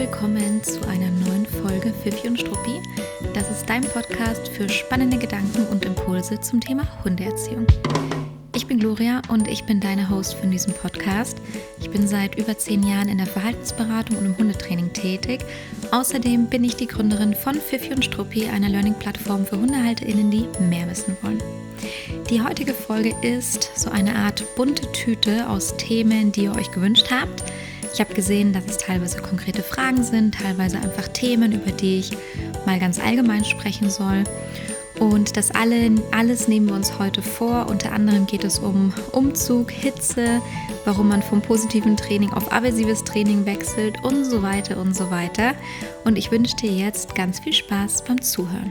willkommen zu einer neuen Folge Pfiffi und Struppi. Das ist dein Podcast für spannende Gedanken und Impulse zum Thema Hundeerziehung. Ich bin Gloria und ich bin deine Host von diesem Podcast. Ich bin seit über 10 Jahren in der Verhaltensberatung und im Hundetraining tätig. Außerdem bin ich die Gründerin von Pfiffi und Struppi, einer Learning-Plattform für HundehalterInnen, die mehr wissen wollen. Die heutige Folge ist so eine Art bunte Tüte aus Themen, die ihr euch gewünscht habt. Ich habe gesehen, dass es teilweise konkrete Fragen sind, teilweise einfach Themen, über die ich mal ganz allgemein sprechen soll. Und das alles nehmen wir uns heute vor. Unter anderem geht es um Umzug, Hitze, warum man vom positiven Training auf aversives Training wechselt und so weiter und so weiter. Und ich wünsche dir jetzt ganz viel Spaß beim Zuhören.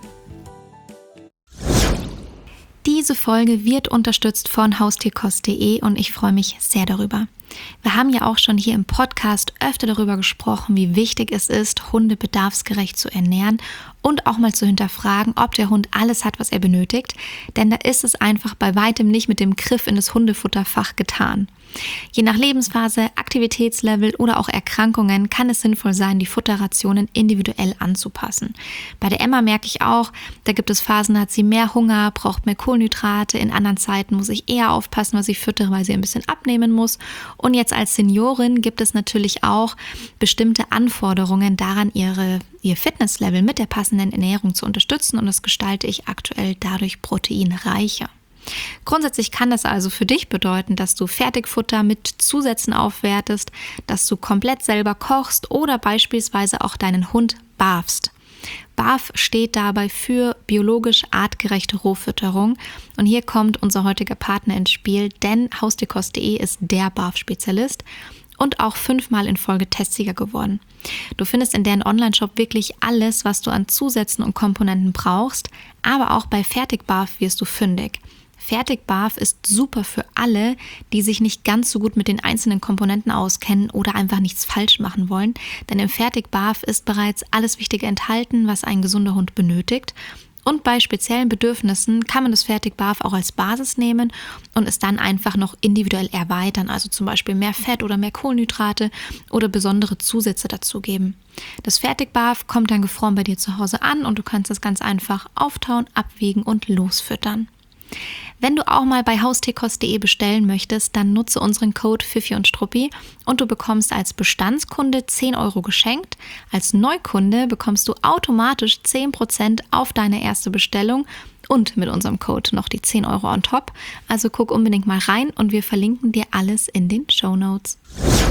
Diese Folge wird unterstützt von Haustierkost.de und ich freue mich sehr darüber. Wir haben ja auch schon hier im Podcast öfter darüber gesprochen, wie wichtig es ist, Hunde bedarfsgerecht zu ernähren und auch mal zu hinterfragen, ob der Hund alles hat, was er benötigt. Denn da ist es einfach bei weitem nicht mit dem Griff in das Hundefutterfach getan. Je nach Lebensphase, Aktivitätslevel oder auch Erkrankungen kann es sinnvoll sein, die Futterrationen individuell anzupassen. Bei der Emma merke ich auch, da gibt es Phasen, da hat sie mehr Hunger, braucht mehr Kohlenhydrate. In anderen Zeiten muss ich eher aufpassen, was ich füttere, weil sie ein bisschen abnehmen muss. Und jetzt als Seniorin gibt es natürlich auch bestimmte Anforderungen daran, ihr Fitnesslevel mit der passenden Ernährung zu unterstützen. Und das gestalte ich aktuell dadurch proteinreicher. Grundsätzlich kann das also für dich bedeuten, dass du Fertigfutter mit Zusätzen aufwertest, dass du komplett selber kochst oder beispielsweise auch deinen Hund barfst. BARF steht dabei für biologisch artgerechte Rohfütterung und hier kommt unser heutiger Partner ins Spiel, denn Haustierkost.de ist der BARF-Spezialist und auch 5-mal in Folge Testsieger geworden. Du findest in deren Onlineshop wirklich alles, was du an Zusätzen und Komponenten brauchst, aber auch bei Fertig-BARF wirst du fündig. Fertig-BARF ist super für alle, die sich nicht ganz so gut mit den einzelnen Komponenten auskennen oder einfach nichts falsch machen wollen, denn im Fertig-BARF ist bereits alles Wichtige enthalten, was ein gesunder Hund benötigt. Und bei speziellen Bedürfnissen kann man das Fertig-BARF auch als Basis nehmen und es dann einfach noch individuell erweitern, also zum Beispiel mehr Fett oder mehr Kohlenhydrate oder besondere Zusätze dazugeben. Das Fertig-BARF kommt dann gefroren bei dir zu Hause an und du kannst es ganz einfach auftauen, abwiegen und losfüttern. Wenn du auch mal bei Haustierkost.de bestellen möchtest, dann nutze unseren Code Pfiffi und Struppi und du bekommst als Bestandskunde 10 € geschenkt. Als Neukunde bekommst du automatisch 10% auf deine erste Bestellung und mit unserem Code noch die 10 € on top. Also guck unbedingt mal rein und wir verlinken dir alles in den Shownotes.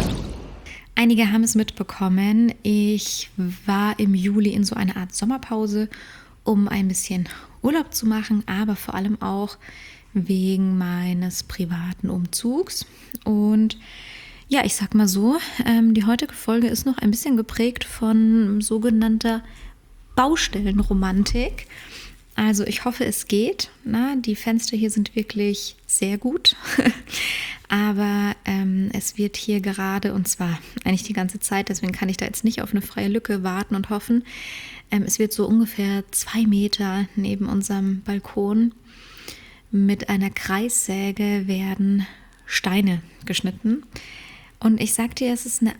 Einige haben es mitbekommen, ich war im Juli in so einer Art Sommerpause, um ein bisschen Urlaub zu machen, aber vor allem auch wegen meines privaten Umzugs. Und ja, ich sag mal so, die heutige Folge ist noch ein bisschen geprägt von sogenannter Baustellenromantik. Also ich hoffe, es geht. Die Fenster hier sind wirklich sehr gut. Aber es wird hier gerade, und zwar eigentlich die ganze Zeit, deswegen kann ich da jetzt nicht auf eine freie Lücke warten und hoffen. Es wird so ungefähr 2 Meter neben unserem Balkon mit einer Kreissäge werden Steine geschnitten. Und ich sag dir, es ist ein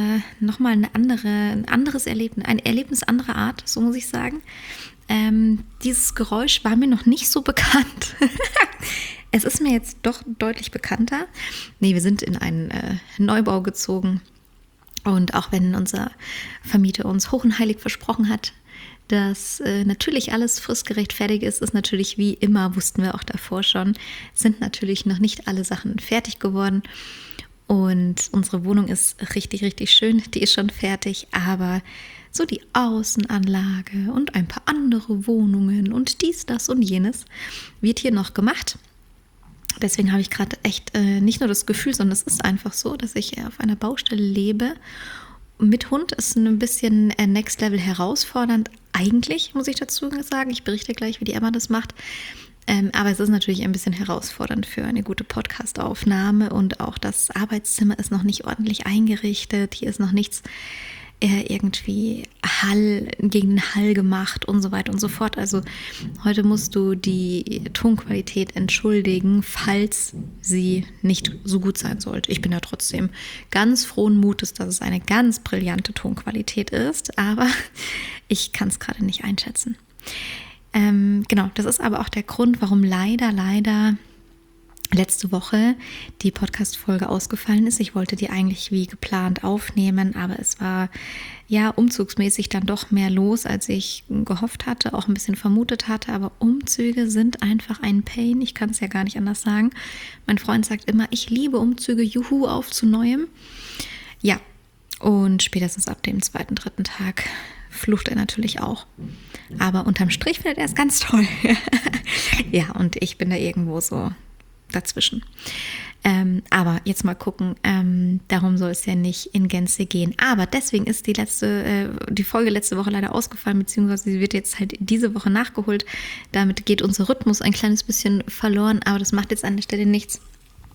anderes Erlebnis, ein Erlebnis anderer Art, so muss ich sagen. Dieses Geräusch war mir noch nicht so bekannt. Es ist mir jetzt doch deutlich bekannter. Wir sind in einen Neubau gezogen. Und auch wenn unser Vermieter uns hoch und heilig versprochen hat, dass natürlich alles fristgerecht fertig ist natürlich wie immer, wussten wir auch davor schon, sind natürlich noch nicht alle Sachen fertig geworden. Und unsere Wohnung ist richtig, richtig schön, die ist schon fertig, aber so die Außenanlage und ein paar andere Wohnungen und dies, das und jenes wird hier noch gemacht. Deswegen habe ich gerade echt nicht nur das Gefühl, sondern es ist einfach so, dass ich auf einer Baustelle lebe. Mit Hund ist ein bisschen Next Level herausfordernd. Eigentlich, muss ich dazu sagen, ich berichte gleich, wie die Emma das macht. Aber es ist natürlich ein bisschen herausfordernd für eine gute Podcast-Aufnahme und auch das Arbeitszimmer ist noch nicht ordentlich eingerichtet. Hier ist noch nichts irgendwie Hall gegen den Hall gemacht und so weiter und so fort. Also heute musst du die Tonqualität entschuldigen, falls sie nicht so gut sein sollte. Ich bin ja trotzdem ganz frohen Mutes, dass es eine ganz brillante Tonqualität ist, aber ich kann es gerade nicht einschätzen. Genau, das ist aber auch der Grund, warum leider letzte Woche die Podcast-Folge ausgefallen ist. Ich wollte die eigentlich wie geplant aufnehmen, aber es war ja umzugsmäßig dann doch mehr los, als ich gehofft hatte, auch ein bisschen vermutet hatte. Aber Umzüge sind einfach ein Pain. Ich kann es ja gar nicht anders sagen. Mein Freund sagt immer, ich liebe Umzüge, juhu, auf zu Neuem. Ja, und spätestens ab dem 2., 3. Tag flucht er natürlich auch. Aber unterm Strich findet er es ganz toll. Ja, und ich bin da irgendwo so dazwischen. Aber jetzt mal gucken, darum soll es ja nicht in Gänze gehen. Aber deswegen ist die Folge letzte Woche leider ausgefallen, beziehungsweise sie wird jetzt halt diese Woche nachgeholt. Damit geht unser Rhythmus ein kleines bisschen verloren, aber das macht jetzt an der Stelle nichts.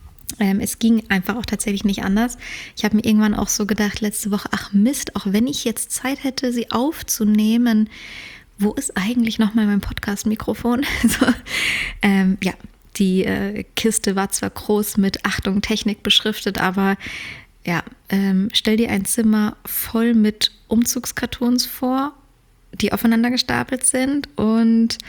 Es ging einfach auch tatsächlich nicht anders. Ich habe mir irgendwann auch so gedacht, letzte Woche, ach Mist, auch wenn ich jetzt Zeit hätte, sie aufzunehmen, wo ist eigentlich nochmal mein Podcast-Mikrofon? So, ja. Die Kiste war zwar groß mit Achtung Technik beschriftet, aber ja, stell dir ein Zimmer voll mit Umzugskartons vor, die aufeinander gestapelt sind, und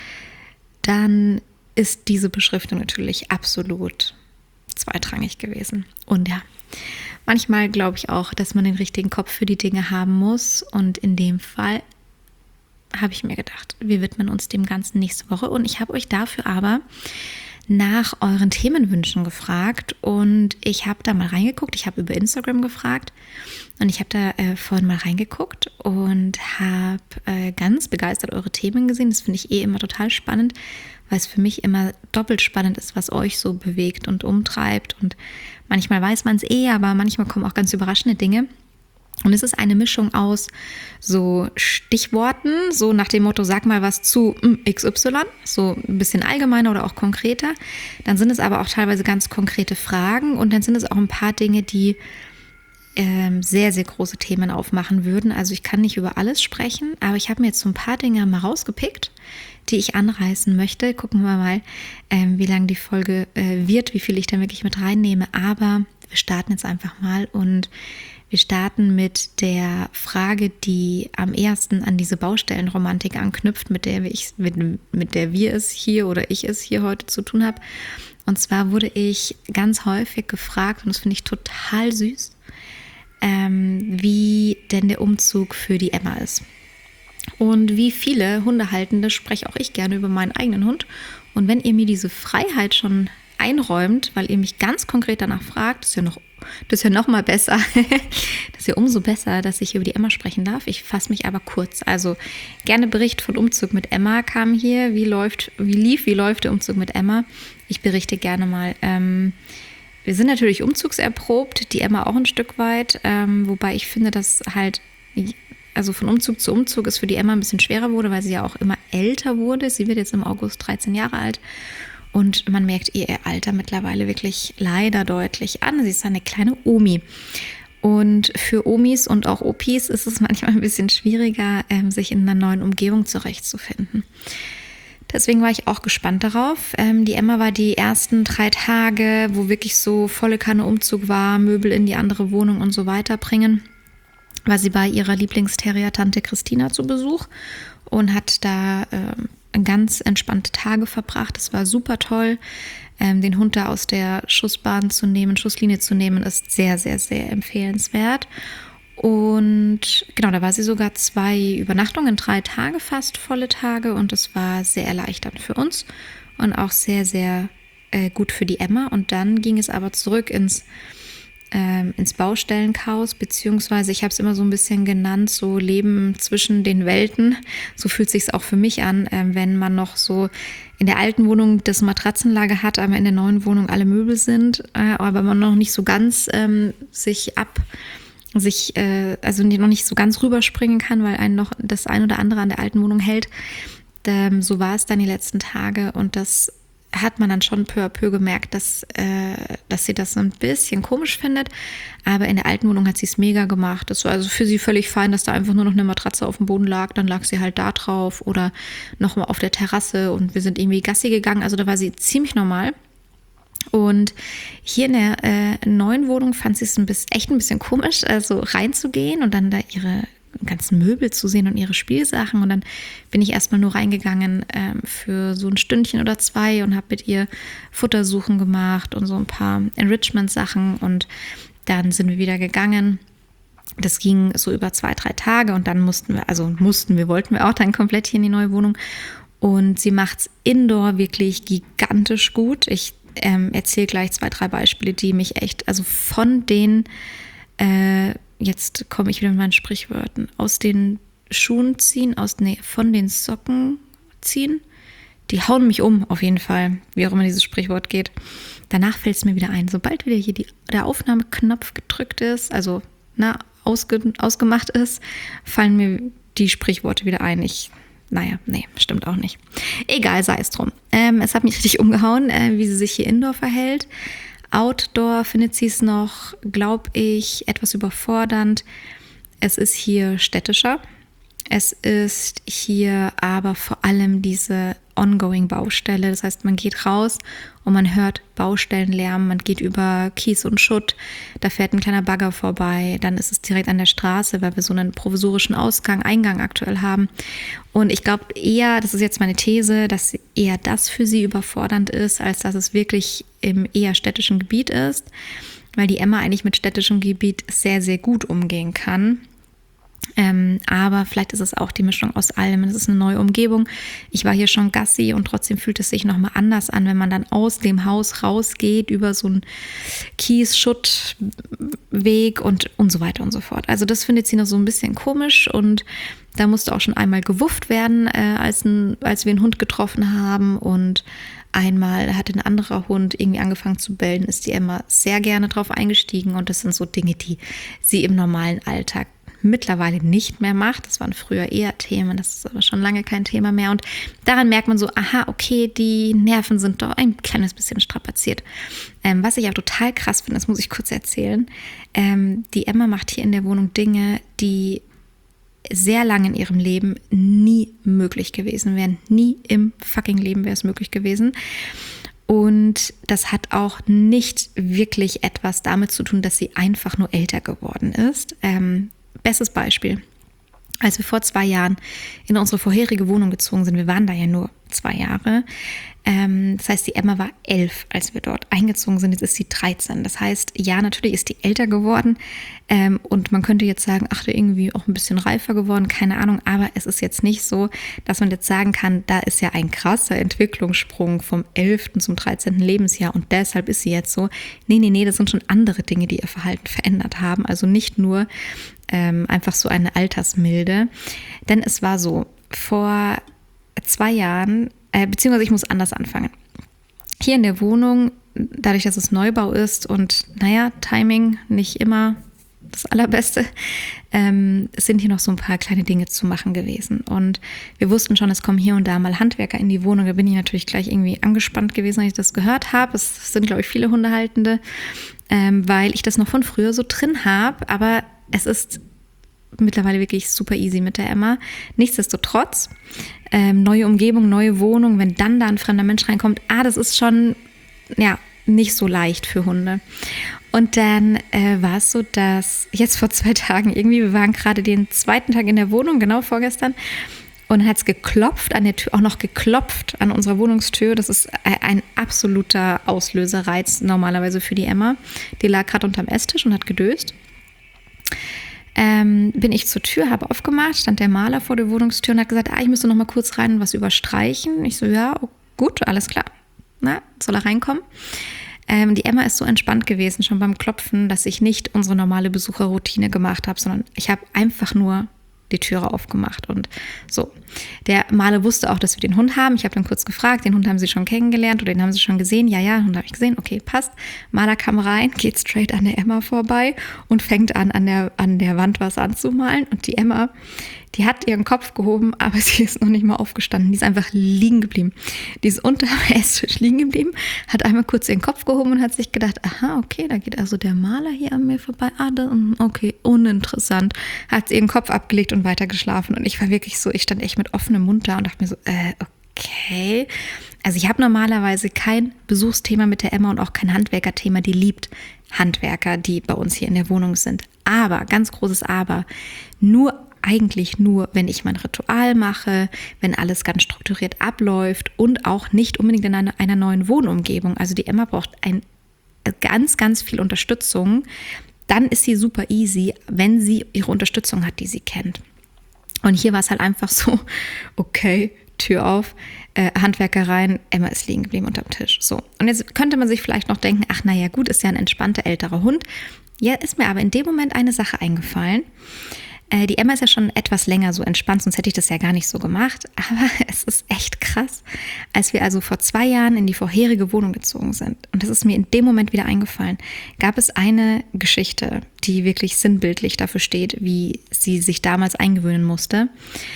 dann ist diese Beschriftung natürlich absolut zweitrangig gewesen. Und ja, manchmal glaube ich auch, dass man den richtigen Kopf für die Dinge haben muss, und in dem Fall habe ich mir gedacht, wir widmen uns dem Ganzen nächste Woche, und ich habe euch dafür aber nach euren Themenwünschen gefragt, und ich habe da mal reingeguckt. Ich habe über Instagram gefragt und ich habe da vorhin mal reingeguckt und habe ganz begeistert eure Themen gesehen. Das finde ich immer total spannend, weil es für mich immer doppelt spannend ist, was euch so bewegt und umtreibt, und manchmal weiß man es aber manchmal kommen auch ganz überraschende Dinge. Und es ist eine Mischung aus so Stichworten, so nach dem Motto, sag mal was zu XY, so ein bisschen allgemeiner oder auch konkreter. Dann sind es aber auch teilweise ganz konkrete Fragen, und dann sind es auch ein paar Dinge, die sehr, sehr große Themen aufmachen würden. Also ich kann nicht über alles sprechen, aber ich habe mir jetzt so ein paar Dinge mal rausgepickt, die ich anreißen möchte. Gucken wir mal, wie lang die Folge wird, wie viel ich da wirklich mit reinnehme. Aber wir starten jetzt einfach mal, und wir starten mit der Frage, die am ehesten an diese Baustellenromantik anknüpft, mit der wir es hier oder ich es hier heute zu tun habe. Und zwar wurde ich ganz häufig gefragt, und das finde ich total süß, wie denn der Umzug für die Emma ist. Und wie viele Hundehaltende spreche auch ich gerne über meinen eigenen Hund. Und wenn ihr mir diese Freiheit schon einräumt, weil ihr mich ganz konkret danach fragt, das ist ja noch mal besser. Das ist ja umso besser, dass ich über die Emma sprechen darf. Ich fasse mich aber kurz. Also gerne Bericht von Umzug mit Emma kam hier. Wie läuft der Umzug mit Emma? Ich berichte gerne mal. Wir sind natürlich umzugserprobt, die Emma auch ein Stück weit, wobei ich finde, dass halt, also von Umzug zu Umzug es für die Emma ein bisschen schwerer wurde, weil sie ja auch immer älter wurde. Sie wird jetzt im August 13 Jahre alt. Und man merkt ihr Alter mittlerweile wirklich leider deutlich an. Sie ist eine kleine Omi. Und für Omis und auch Opis ist es manchmal ein bisschen schwieriger, sich in einer neuen Umgebung zurechtzufinden. Deswegen war ich auch gespannt darauf. Die Emma war die ersten 3 Tage, wo wirklich so volle Kanne Umzug war, Möbel in die andere Wohnung und so weiter bringen, war sie bei ihrer Lieblingsterrier-Tante Christina zu Besuch und hat da ganz entspannte Tage verbracht. Es war super toll. Den Hund da aus der Schusslinie zu nehmen, ist sehr, sehr, sehr empfehlenswert. Und genau, da war sie sogar 2 Übernachtungen, 3 Tage fast, volle Tage. Und es war sehr erleichternd für uns und auch sehr, sehr gut für die Emma. Und dann ging es aber zurück ins Baustellenchaos, beziehungsweise ich habe es immer so ein bisschen genannt, so Leben zwischen den Welten. So fühlt es sich auch für mich an, wenn man noch so in der alten Wohnung das Matratzenlager hat, aber in der neuen Wohnung alle Möbel sind, aber man noch nicht so ganz noch nicht so ganz rüberspringen kann, weil einen noch das ein oder andere an der alten Wohnung hält. So war es dann die letzten Tage, und das hat man dann schon peu à peu gemerkt, dass sie das so ein bisschen komisch findet. Aber in der alten Wohnung hat sie es mega gemacht. Das war also für sie völlig fein, dass da einfach nur noch eine Matratze auf dem Boden lag. Dann lag sie halt da drauf oder nochmal auf der Terrasse und wir sind irgendwie Gassi gegangen. Also da war sie ziemlich normal. Und hier in der neuen Wohnung fand sie es echt ein bisschen komisch, also reinzugehen und dann da ihre ganzen Möbel zu sehen und ihre Spielsachen. Und dann bin ich erstmal nur reingegangen für so ein Stündchen oder 2 und habe mit ihr Futtersuchen gemacht und so ein paar Enrichment-Sachen. Und dann sind wir wieder gegangen. Das ging so über 2-3 Tage und dann wollten wir auch dann komplett hier in die neue Wohnung. Und sie macht es indoor wirklich gigantisch gut. Ich erzähle gleich 2-3 Beispiele, die mich echt, also von den jetzt komme ich wieder mit meinen Sprichwörtern. Aus den Schuhen ziehen, von den Socken ziehen. Die hauen mich um, auf jeden Fall, wie auch immer dieses Sprichwort geht. Danach fällt es mir wieder ein. Sobald wieder hier der Aufnahmeknopf gedrückt ist, also ausgemacht ist, fallen mir die Sprichworte wieder ein. Stimmt auch nicht. Egal, sei es drum. Es hat mich richtig umgehauen, wie sie sich hier indoor verhält. Outdoor findet sie es noch, glaube ich, etwas überfordernd. Es ist hier städtischer. Es ist hier aber vor allem diese ongoing Baustelle. Das heißt, man geht raus und man hört Baustellenlärm. Man geht über Kies und Schutt. Da fährt ein kleiner Bagger vorbei. Dann ist es direkt an der Straße, weil wir so einen provisorischen Eingang aktuell haben. Und ich glaube eher, das ist jetzt meine These, dass eher das für sie überfordernd ist, als dass es wirklich im eher städtischen Gebiet ist. Weil die Emma eigentlich mit städtischem Gebiet sehr, sehr gut umgehen kann. Aber vielleicht ist es auch die Mischung aus allem. Es ist eine neue Umgebung. Ich war hier schon Gassi und trotzdem fühlt es sich nochmal anders an, wenn man dann aus dem Haus rausgeht über so einen Kies-Schutt-Weg und so weiter und so fort. Also das findet sie noch so ein bisschen komisch und da musste auch schon einmal gewufft werden, als wir einen Hund getroffen haben und einmal hatte ein anderer Hund irgendwie angefangen zu bellen, ist die Emma sehr gerne drauf eingestiegen und das sind so Dinge, die sie im normalen Alltag mittlerweile nicht mehr macht. Das waren früher eher Themen, das ist aber schon lange kein Thema mehr. Und daran merkt man so, aha, okay, die Nerven sind doch ein kleines bisschen strapaziert. Was ich auch total krass finde, das muss ich kurz erzählen. Die Emma macht hier in der Wohnung Dinge, die sehr lange in ihrem Leben nie möglich gewesen wären. Nie im fucking Leben wäre es möglich gewesen. Und das hat auch nicht wirklich etwas damit zu tun, dass sie einfach nur älter geworden ist. Bestes Beispiel, als wir vor 2 Jahren in unsere vorherige Wohnung gezogen sind, wir waren da ja nur 2 Jahre, das heißt, die Emma war 11, als wir dort eingezogen sind, jetzt ist sie 13. Das heißt, ja, natürlich ist die älter geworden und man könnte jetzt sagen, ach, irgendwie auch ein bisschen reifer geworden, keine Ahnung, aber es ist jetzt nicht so, dass man jetzt sagen kann, da ist ja ein krasser Entwicklungssprung vom 11. zum 13. Lebensjahr und deshalb ist sie jetzt so. Nee, das sind schon andere Dinge, die ihr Verhalten verändert haben, also nicht nur einfach so eine Altersmilde, denn es war so, vor 2 Jahren, beziehungsweise ich muss anders anfangen. Hier in der Wohnung, dadurch, dass es Neubau ist und Timing nicht immer das Allerbeste, sind hier noch so ein paar kleine Dinge zu machen gewesen. Und wir wussten schon, es kommen hier und da mal Handwerker in die Wohnung. Da bin ich natürlich gleich irgendwie angespannt gewesen, als ich das gehört habe. Es sind, glaube ich, viele Hundehaltende, weil ich das noch von früher so drin habe. Aber es ist mittlerweile wirklich super easy mit der Emma. Nichtsdestotrotz, neue Umgebung, neue Wohnung, wenn dann da ein fremder Mensch reinkommt, das ist schon nicht so leicht für Hunde. Und dann war es so, dass jetzt vor 2 Tagen irgendwie, wir waren gerade den 2. Tag in der Wohnung, genau vorgestern, und dann hat es geklopft an der Tür, auch noch geklopft an unserer Wohnungstür. Das ist ein absoluter Auslösereiz normalerweise für die Emma. Die lag gerade unterm Esstisch und hat gedöst. Bin ich zur Tür, habe aufgemacht, stand der Maler vor der Wohnungstür und hat gesagt, ich müsste noch mal kurz rein und was überstreichen. Ich so, ja, gut, alles klar. Soll er reinkommen? Die Emma ist so entspannt gewesen, schon beim Klopfen, dass ich nicht unsere normale Besucherroutine gemacht habe, sondern ich habe einfach nur die Türe aufgemacht und so. Der Maler wusste auch, dass wir den Hund haben. Ich habe dann kurz gefragt, den Hund haben Sie schon kennengelernt oder den haben Sie schon gesehen? Ja, den Hund habe ich gesehen. Okay, passt. Maler kam rein, geht straight an der Emma vorbei und fängt an der Wand was anzumalen. Und die Emma, Die hat ihren Kopf gehoben, aber sie ist noch nicht mal aufgestanden. Die ist einfach liegen geblieben. Die ist unter dem Esstisch liegen geblieben, hat einmal kurz ihren Kopf gehoben und hat sich gedacht, aha, okay, da geht also der Maler hier an mir vorbei. Okay, uninteressant. Hat ihren Kopf abgelegt und weiter geschlafen. Und ich war wirklich so, ich stand echt mit offenem Mund da und dachte mir so, okay. Also ich habe normalerweise kein Besuchsthema mit der Emma und auch kein Handwerkerthema. Die liebt Handwerker, die bei uns hier in der Wohnung sind. Aber, ganz großes Aber, eigentlich nur, wenn ich mein Ritual mache, wenn alles ganz strukturiert abläuft und auch nicht unbedingt in einer neuen Wohnumgebung. Also die Emma braucht ganz, ganz viel Unterstützung. Dann ist sie super easy, wenn sie ihre Unterstützung hat, die sie kennt. Und hier war es halt einfach so, okay, Tür auf, Handwerker rein, Emma ist liegen geblieben unterm Tisch. So. Und jetzt könnte man sich vielleicht noch denken, ach naja gut, ist ja ein entspannter älterer Hund. Ja, ist mir aber in dem Moment eine Sache eingefallen. Die Emma ist ja schon etwas länger so entspannt, sonst hätte ich das ja gar nicht so gemacht. Aber es ist echt krass, als wir also vor 2 Jahren in die vorherige Wohnung gezogen sind. Und das ist mir in dem Moment wieder eingefallen. Gab es eine Geschichte, die wirklich sinnbildlich dafür steht, wie sie sich damals eingewöhnen musste.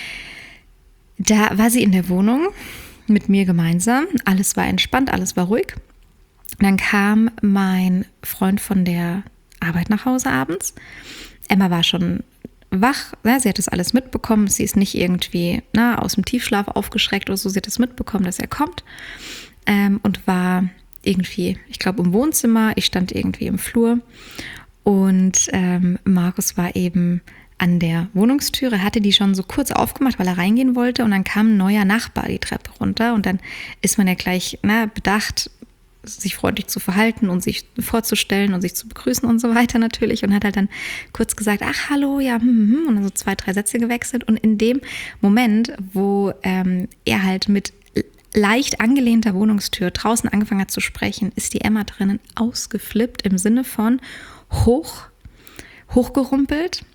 Da war sie in der Wohnung mit mir gemeinsam. Alles war entspannt, alles war ruhig. Dann kam mein Freund von der Arbeit nach Hause abends. Emma war schon wach, sie hat das alles mitbekommen. Sie ist nicht irgendwie aus dem Tiefschlaf aufgeschreckt oder so. Sie hat das mitbekommen, dass er kommt und war irgendwie, ich glaube, im Wohnzimmer. Ich stand irgendwie im Flur und Markus war eben an der Wohnungstüre, hatte die schon so kurz aufgemacht, weil er reingehen wollte und dann kam ein neuer Nachbar die Treppe runter und dann ist man ja gleich bedacht, sich freundlich zu verhalten und sich vorzustellen und sich zu begrüßen und so weiter natürlich und hat halt dann kurz gesagt, ach hallo, ja, und dann so 2, 3 Sätze gewechselt und in dem Moment, wo er halt mit leicht angelehnter Wohnungstür draußen angefangen hat zu sprechen, ist die Emma drinnen ausgeflippt im Sinne von hochgerumpelt,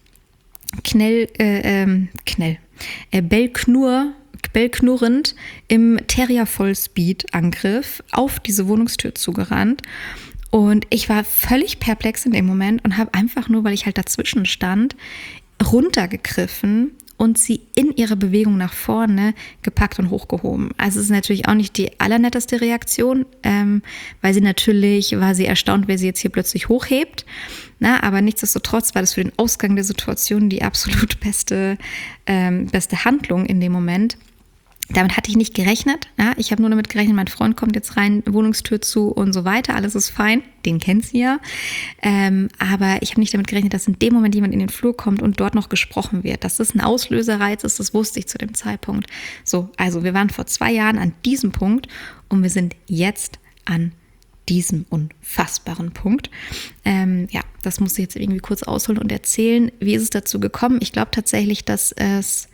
bellknurrend im Terrier-Vollspeed-Angriff auf diese Wohnungstür zugerannt. Und ich war völlig perplex in dem Moment und habe einfach nur, weil ich halt dazwischen stand, runtergegriffen und sie in ihrer Bewegung nach vorne gepackt und hochgehoben. Also es ist natürlich auch nicht die allernetteste Reaktion, weil war sie erstaunt, wer sie jetzt hier plötzlich hochhebt. Aber nichtsdestotrotz war das für den Ausgang der Situation die absolut beste Handlung in dem Moment. Damit hatte ich nicht gerechnet. Ja? Ich habe nur damit gerechnet, mein Freund kommt jetzt rein, Wohnungstür zu und so weiter. Alles ist fein. Den kennt sie ja. Aber ich habe nicht damit gerechnet, dass in dem Moment jemand in den Flur kommt und dort noch gesprochen wird. Dass das ein Auslösereiz ist, das wusste ich zu dem Zeitpunkt. So, also wir waren vor 2 Jahren an diesem Punkt und wir sind jetzt an diesem unfassbaren Punkt. Das muss ich jetzt irgendwie kurz ausholen und erzählen. Wie ist es dazu gekommen? Ich glaube tatsächlich, dass es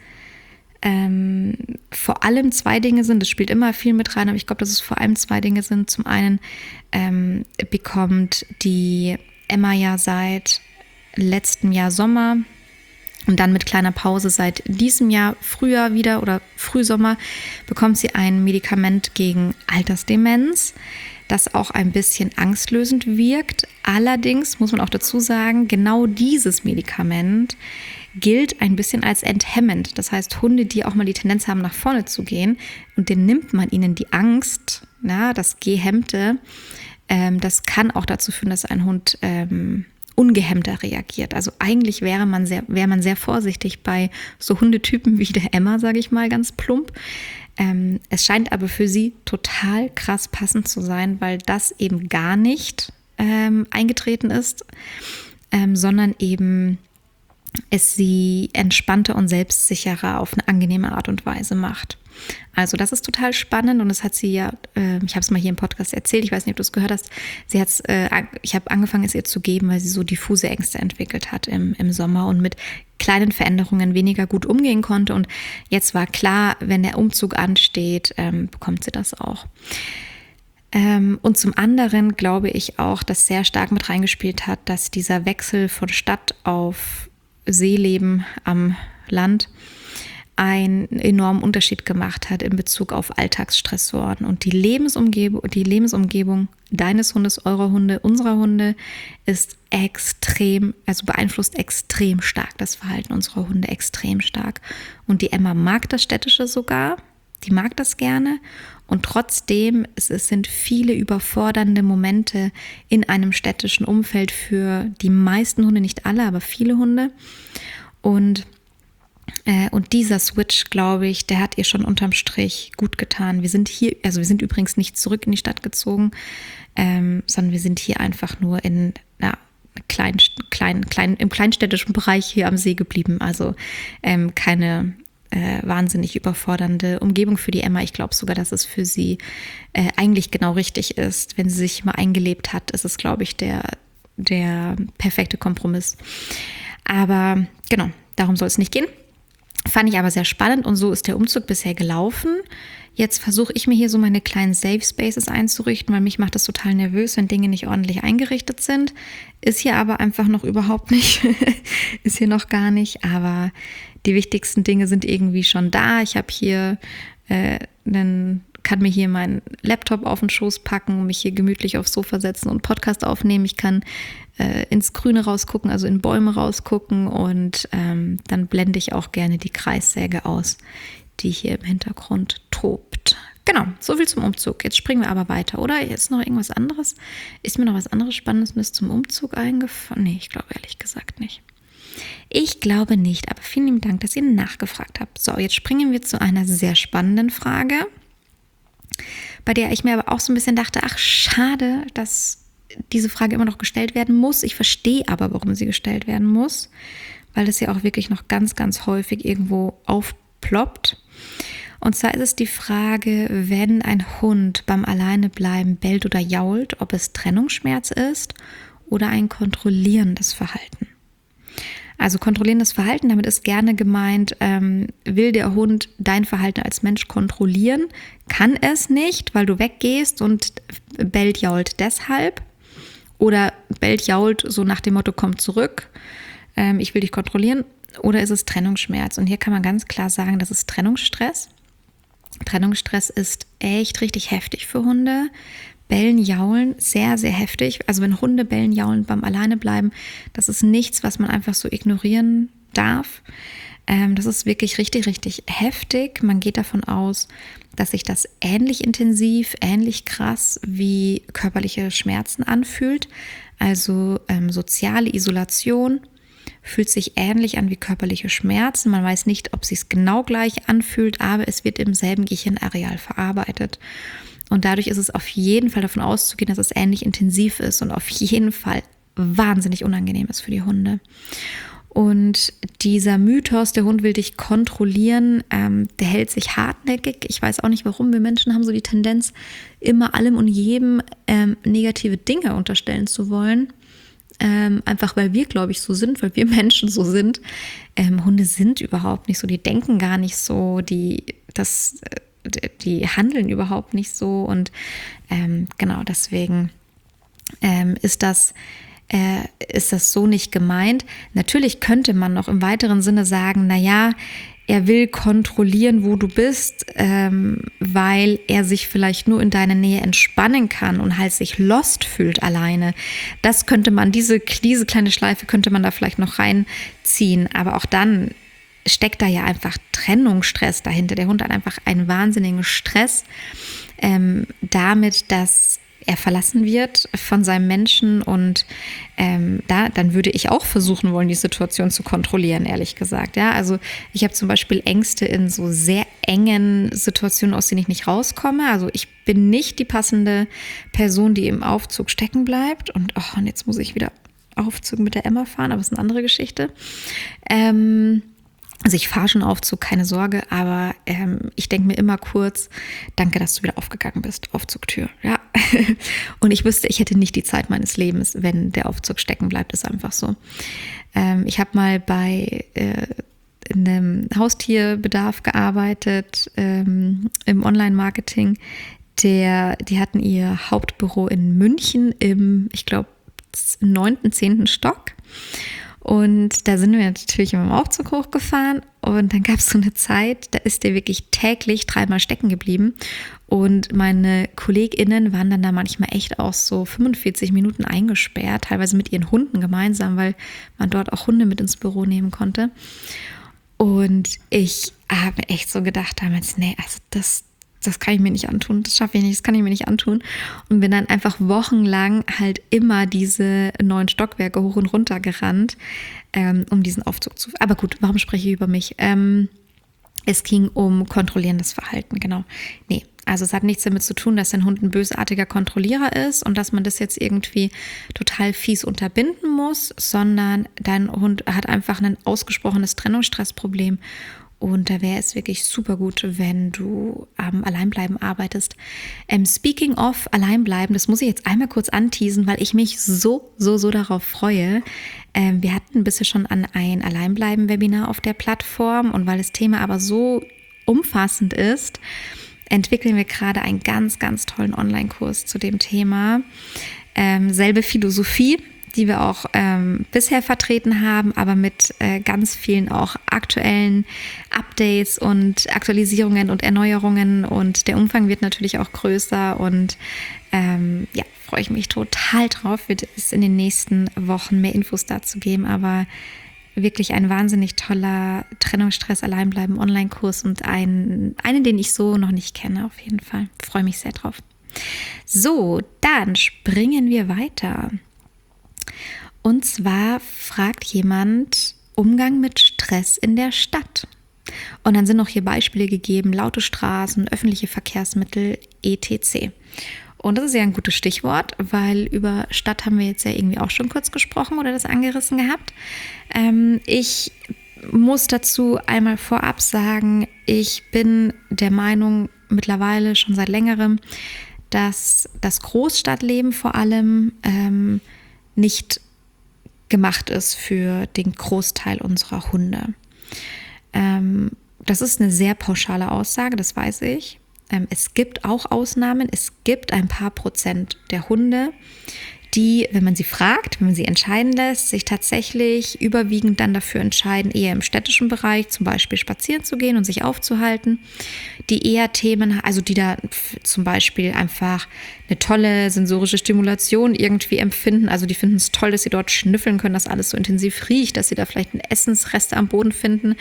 vor allem 2 Dinge sind. Das spielt immer viel mit rein, aber ich glaube, dass es vor allem 2 Dinge sind. Zum einen bekommt die Emma ja seit letztem Jahr Sommer und dann mit kleiner Pause seit diesem Jahr Frühjahr wieder oder Frühsommer bekommt sie ein Medikament gegen Altersdemenz, das auch ein bisschen angstlösend wirkt. Allerdings muss man auch dazu sagen, genau dieses Medikament gilt ein bisschen als enthemmend. Das heißt, Hunde, die auch mal die Tendenz haben, nach vorne zu gehen und den nimmt man ihnen die Angst, das Gehemmte, das kann auch dazu führen, dass ein Hund ungehemmter reagiert. Also eigentlich wäre man sehr vorsichtig bei so Hundetypen wie der Emma, sage ich mal ganz plump. Es scheint aber für sie total krass passend zu sein, weil das eben gar nicht eingetreten ist, sondern eben es sie entspannter und selbstsicherer auf eine angenehme Art und Weise macht. Also das ist total spannend und das hat sie ja, ich habe es mal hier im Podcast erzählt, ich weiß nicht, ob du es gehört hast, ich habe angefangen, es ihr zu geben, weil sie so diffuse Ängste entwickelt hat im Sommer und mit kleinen Veränderungen weniger gut umgehen konnte und jetzt war klar, wenn der Umzug ansteht, bekommt sie das auch. Und zum anderen glaube ich auch, dass sehr stark mit reingespielt hat, dass dieser Wechsel von Stadt auf Seeleben am Land einen enormen Unterschied gemacht hat in Bezug auf Alltagsstressoren. Und die Lebensumgebung deines Hundes, eurer Hunde, unserer Hunde ist beeinflusst extrem stark das Verhalten unserer Hunde, extrem stark. Und die Emma mag das Städtische sogar, die mag das gerne. Und trotzdem, es sind viele überfordernde Momente in einem städtischen Umfeld für die meisten Hunde, nicht alle, aber viele Hunde. Und dieser Switch, glaube ich, der hat ihr schon unterm Strich gut getan. Wir sind übrigens nicht zurück in die Stadt gezogen, sondern wir sind hier einfach nur im kleinstädtischen Bereich hier am See geblieben. Also keine wahnsinnig überfordernde Umgebung für die Emma. Ich glaube sogar, dass es für sie eigentlich genau richtig ist. Wenn sie sich mal eingelebt hat, ist es, glaube ich, der perfekte Kompromiss. Aber genau, darum soll es nicht gehen. Fand ich aber sehr spannend und so ist der Umzug bisher gelaufen. Jetzt versuche ich mir hier so meine kleinen Safe Spaces einzurichten, weil mich macht das total nervös, wenn Dinge nicht ordentlich eingerichtet sind. Ist hier aber einfach noch überhaupt nicht, ist hier noch gar nicht, aber die wichtigsten Dinge sind irgendwie schon da. Ich habe hier kann mir hier meinen Laptop auf den Schoß packen und mich hier gemütlich aufs Sofa setzen und Podcast aufnehmen. Ich kann ins Grüne rausgucken, also in Bäume rausgucken und dann blende ich auch gerne die Kreissäge aus, die hier im Hintergrund tobt. Genau, so viel zum Umzug. Jetzt springen wir aber weiter, oder? Jetzt noch irgendwas anderes? Ist mir noch was anderes Spannendes zum Umzug eingefallen? Nee, ich glaube ehrlich gesagt nicht. Ich glaube nicht, aber vielen lieben Dank, dass ihr nachgefragt habt. So, jetzt springen wir zu einer sehr spannenden Frage, bei der ich mir aber auch so ein bisschen dachte, ach schade, dass diese Frage immer noch gestellt werden muss. Ich verstehe aber, warum sie gestellt werden muss, weil das ja auch wirklich noch ganz, ganz häufig irgendwo aufploppt. Und zwar ist es die Frage, wenn ein Hund beim Alleinebleiben bellt oder jault, ob es Trennungsschmerz ist oder ein kontrollierendes Verhalten. Also kontrollierendes Verhalten, damit ist gerne gemeint, will der Hund dein Verhalten als Mensch kontrollieren, kann es nicht, weil du weggehst und bellt, jault deshalb. Oder bellt, jault so nach dem Motto, komm zurück, ich will dich kontrollieren. Oder ist es Trennungsschmerz? Und hier kann man ganz klar sagen, das ist Trennungsstress. Trennungsstress ist echt richtig heftig für Hunde. Bellen, jaulen, sehr, sehr heftig. Also wenn Hunde bellen, jaulen beim Alleinebleiben, das ist nichts, was man einfach so ignorieren darf. Das ist wirklich richtig, richtig heftig. Man geht davon aus, dass sich das ähnlich intensiv, ähnlich krass wie körperliche Schmerzen anfühlt. Also soziale Isolation fühlt sich ähnlich an wie körperliche Schmerzen. Man weiß nicht, ob es sich genau gleich anfühlt, aber es wird im selben Gehirnareal verarbeitet. Und dadurch ist es auf jeden Fall davon auszugehen, dass es ähnlich intensiv ist und auf jeden Fall wahnsinnig unangenehm ist für die Hunde. Und dieser Mythos, der Hund will dich kontrollieren, der hält sich hartnäckig. Ich weiß auch nicht, warum. Wir Menschen haben so die Tendenz, immer allem und jedem negative Dinge unterstellen zu wollen. Einfach weil wir, glaube ich, so sind, weil wir Menschen so sind. Hunde sind überhaupt nicht so, die denken gar nicht so, die handeln überhaupt nicht so. Und genau deswegen ist das so nicht gemeint. Natürlich könnte man noch im weiteren Sinne sagen, naja, er will kontrollieren, wo du bist, weil er sich vielleicht nur in deiner Nähe entspannen kann und halt sich lost fühlt alleine. Das könnte man, diese kleine Schleife könnte man da vielleicht noch reinziehen. Aber auch dann steckt da ja einfach Trennungsstress dahinter. Der Hund hat einfach einen wahnsinnigen Stress damit, dass er verlassen wird von seinem Menschen und dann würde ich auch versuchen wollen, die Situation zu kontrollieren, ehrlich gesagt. Ja, also ich habe zum Beispiel Ängste in so sehr engen Situationen, aus denen ich nicht rauskomme. Also ich bin nicht die passende Person, die im Aufzug stecken bleibt und jetzt muss ich wieder Aufzug mit der Emma fahren, aber das ist eine andere Geschichte. Also ich fahre schon Aufzug, keine Sorge, aber ich denke mir immer kurz, danke, dass du wieder aufgegangen bist, Aufzugtür, ja. Und ich wüsste, ich hätte nicht die Zeit meines Lebens, wenn der Aufzug stecken bleibt, ist einfach so. Ich habe mal bei einem Haustierbedarf gearbeitet, im Online-Marketing. Die hatten ihr Hauptbüro in München im, ich glaube, 9., 10. Stock. Und da sind wir natürlich mit dem Aufzug hochgefahren und dann gab es so eine Zeit, da ist der wirklich täglich 3-mal stecken geblieben und meine KollegInnen waren dann da manchmal echt auch so 45 Minuten eingesperrt, teilweise mit ihren Hunden gemeinsam, weil man dort auch Hunde mit ins Büro nehmen konnte. Und ich habe echt so gedacht damals, nee, also das kann ich mir nicht antun, das schaffe ich nicht, das kann ich mir nicht antun. Und bin dann einfach wochenlang halt immer diese 9 Stockwerke hoch und runter gerannt, um diesen Aufzug zu... Aber gut, warum spreche ich über mich? Es ging um kontrollierendes Verhalten, genau. Nee, also es hat nichts damit zu tun, dass dein Hund ein bösartiger Kontrollierer ist und dass man das jetzt irgendwie total fies unterbinden muss, sondern dein Hund hat einfach ein ausgesprochenes Trennungsstressproblem. Und da wäre es wirklich super gut, wenn du am Alleinbleiben arbeitest. Speaking of Alleinbleiben, das muss ich jetzt einmal kurz anteasen, weil ich mich so darauf freue. Wir hatten bisher schon an ein Alleinbleiben-Webinar auf der Plattform und weil das Thema aber so umfassend ist, entwickeln wir gerade einen ganz, ganz tollen Online-Kurs zu dem Thema. Selbe Philosophie, die wir auch bisher vertreten haben, aber mit ganz vielen auch aktuellen Updates und Aktualisierungen und Erneuerungen und der Umfang wird natürlich auch größer und freue ich mich total drauf, wird es in den nächsten Wochen mehr Infos dazu geben, aber wirklich ein wahnsinnig toller Trennungsstress-Alleinbleiben Online-Kurs und einen, den ich so noch nicht kenne, auf jeden Fall. Freue mich sehr drauf. So, dann springen wir weiter. Und zwar fragt jemand Umgang mit Stress in der Stadt. Und dann sind noch hier Beispiele gegeben, laute Straßen, öffentliche Verkehrsmittel, etc. Und das ist ja ein gutes Stichwort, weil über Stadt haben wir jetzt ja irgendwie auch schon kurz gesprochen oder das angerissen gehabt. Ich muss dazu einmal vorab sagen, ich bin der Meinung mittlerweile schon seit längerem, dass das Großstadtleben vor allem nicht gemacht ist für den Großteil unserer Hunde. Das ist eine sehr pauschale Aussage, das weiß ich. Es gibt auch Ausnahmen. Es gibt ein paar Prozent der Hunde, die, wenn man sie fragt, wenn man sie entscheiden lässt, sich tatsächlich überwiegend dann dafür entscheiden, eher im städtischen Bereich zum Beispiel spazieren zu gehen und sich aufzuhalten, die eher Themen, also die da zum Beispiel einfach eine tolle sensorische Stimulation irgendwie empfinden, also die finden es toll, dass sie dort schnüffeln können, dass alles so intensiv riecht, dass sie da vielleicht Essensreste am Boden finden,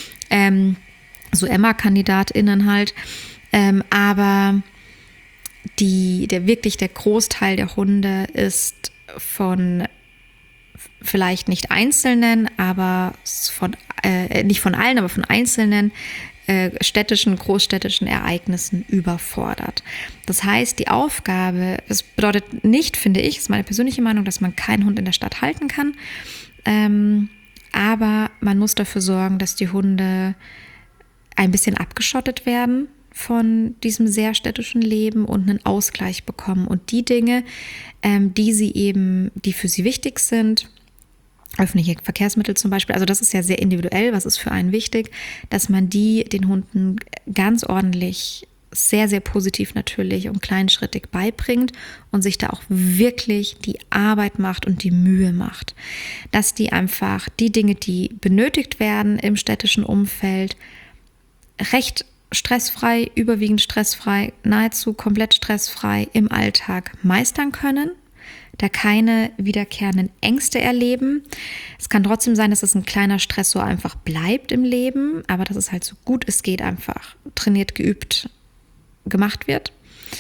so Emma-KandidatInnen halt, aber der Großteil der Hunde ist von vielleicht nicht einzelnen, aber nicht von allen, aber von einzelnen großstädtischen Ereignissen überfordert. Das heißt, die Aufgabe, es bedeutet nicht, finde ich, ist meine persönliche Meinung, dass man keinen Hund in der Stadt halten kann, aber man muss dafür sorgen, dass die Hunde ein bisschen abgeschottet werden von diesem sehr städtischen Leben und einen Ausgleich bekommen. Und die Dinge, die für sie wichtig sind, öffentliche Verkehrsmittel zum Beispiel, also das ist ja sehr individuell, was ist für einen wichtig, dass man den Hunden ganz ordentlich, sehr, sehr positiv natürlich und kleinschrittig beibringt und sich da auch wirklich die Arbeit macht und die Mühe macht. Dass die einfach die Dinge, die benötigt werden im städtischen Umfeld, recht stressfrei, überwiegend stressfrei, nahezu komplett stressfrei im Alltag meistern können, da keine wiederkehrenden Ängste erleben. Es kann trotzdem sein, dass es ein kleiner Stressor einfach bleibt im Leben, aber dass es halt so gut es geht einfach trainiert, geübt, gemacht wird.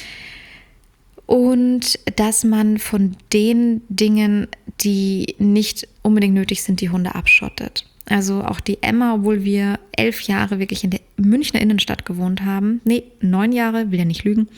Und dass man von den Dingen, die nicht unbedingt nötig sind, die Hunde abschottet. Also auch die Emma, obwohl wir 11 Jahre wirklich in der Münchner Innenstadt gewohnt haben, 9 Jahre, will ja nicht lügen,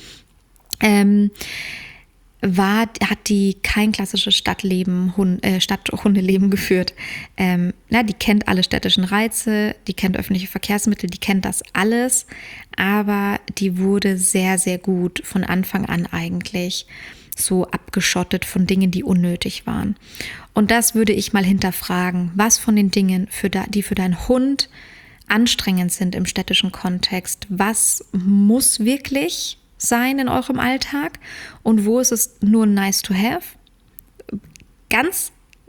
hat die kein klassisches Stadthundeleben geführt. Die kennt alle städtischen Reize, die kennt öffentliche Verkehrsmittel, die kennt das alles, aber die wurde sehr, sehr gut von Anfang an eigentlich so abgeschottet von Dingen, die unnötig waren. Und das würde ich mal hinterfragen, was von den Dingen, die für deinen Hund anstrengend sind im städtischen Kontext, was muss wirklich sein in eurem Alltag und wo ist es nur nice to have? Ganz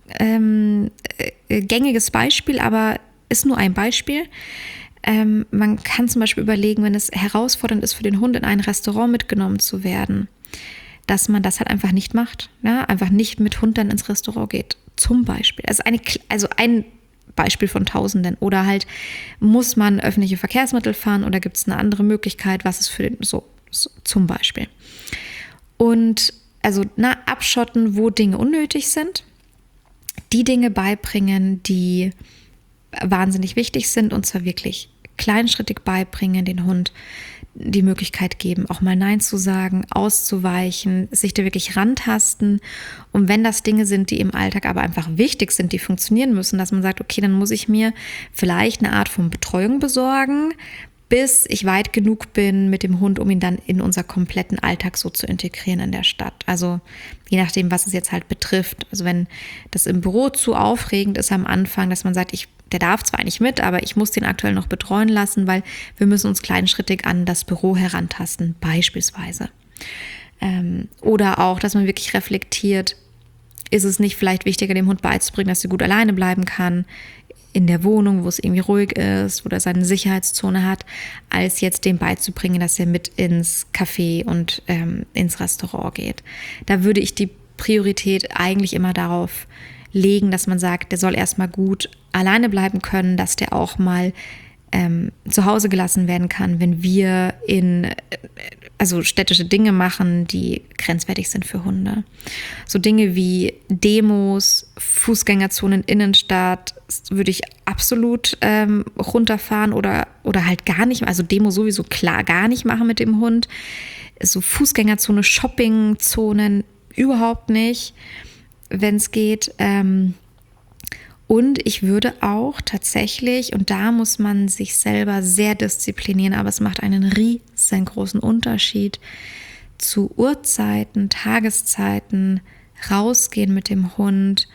gängiges Beispiel, aber ist nur ein Beispiel. Man kann zum Beispiel überlegen, wenn es herausfordernd ist für den Hund, in ein Restaurant mitgenommen zu werden, dass man das halt einfach nicht macht. Ja? Einfach nicht mit Hund dann ins Restaurant geht. Zum Beispiel. Also ein Beispiel von Tausenden. Oder halt, muss man öffentliche Verkehrsmittel fahren oder gibt es eine andere Möglichkeit, was ist für den, so zum Beispiel. Und also abschotten, wo Dinge unnötig sind, die Dinge beibringen, die wahnsinnig wichtig sind, und zwar wirklich kleinschrittig beibringen, den Hund die Möglichkeit geben, auch mal Nein zu sagen, auszuweichen, sich da wirklich rantasten. Und wenn das Dinge sind, die im Alltag aber einfach wichtig sind, die funktionieren müssen, dass man sagt, okay, dann muss ich mir vielleicht eine Art von Betreuung besorgen, bis ich weit genug bin mit dem Hund, um ihn dann in unser kompletten Alltag so zu integrieren in der Stadt. Also je nachdem, was es jetzt halt betrifft. Also wenn das im Büro zu aufregend ist am Anfang, dass man sagt, der darf zwar nicht mit, aber ich muss den aktuell noch betreuen lassen, weil wir müssen uns kleinschrittig an das Büro herantasten, beispielsweise. Oder auch, dass man wirklich reflektiert, ist es nicht vielleicht wichtiger, dem Hund beizubringen, dass er gut alleine bleiben kann, in der Wohnung, wo es irgendwie ruhig ist, wo er seine Sicherheitszone hat, als jetzt dem beizubringen, dass er mit ins Café und ins Restaurant geht. Da würde ich die Priorität eigentlich immer darauf legen, dass man sagt, der soll erstmal gut alleine bleiben können, dass der auch mal zu Hause gelassen werden kann, wenn wir also städtische Dinge machen, die grenzwertig sind für Hunde. So Dinge wie Demos, Fußgängerzonen, Innenstadt, würde ich absolut runterfahren oder halt gar nicht, also Demo sowieso klar gar nicht machen mit dem Hund. So Fußgängerzone, Shoppingzonen überhaupt nicht, wenn es geht. Und ich würde auch tatsächlich, und da muss man sich selber sehr disziplinieren, aber es macht einen riesengroßen Unterschied, zu Uhrzeiten, Tageszeiten rausgehen mit dem Hund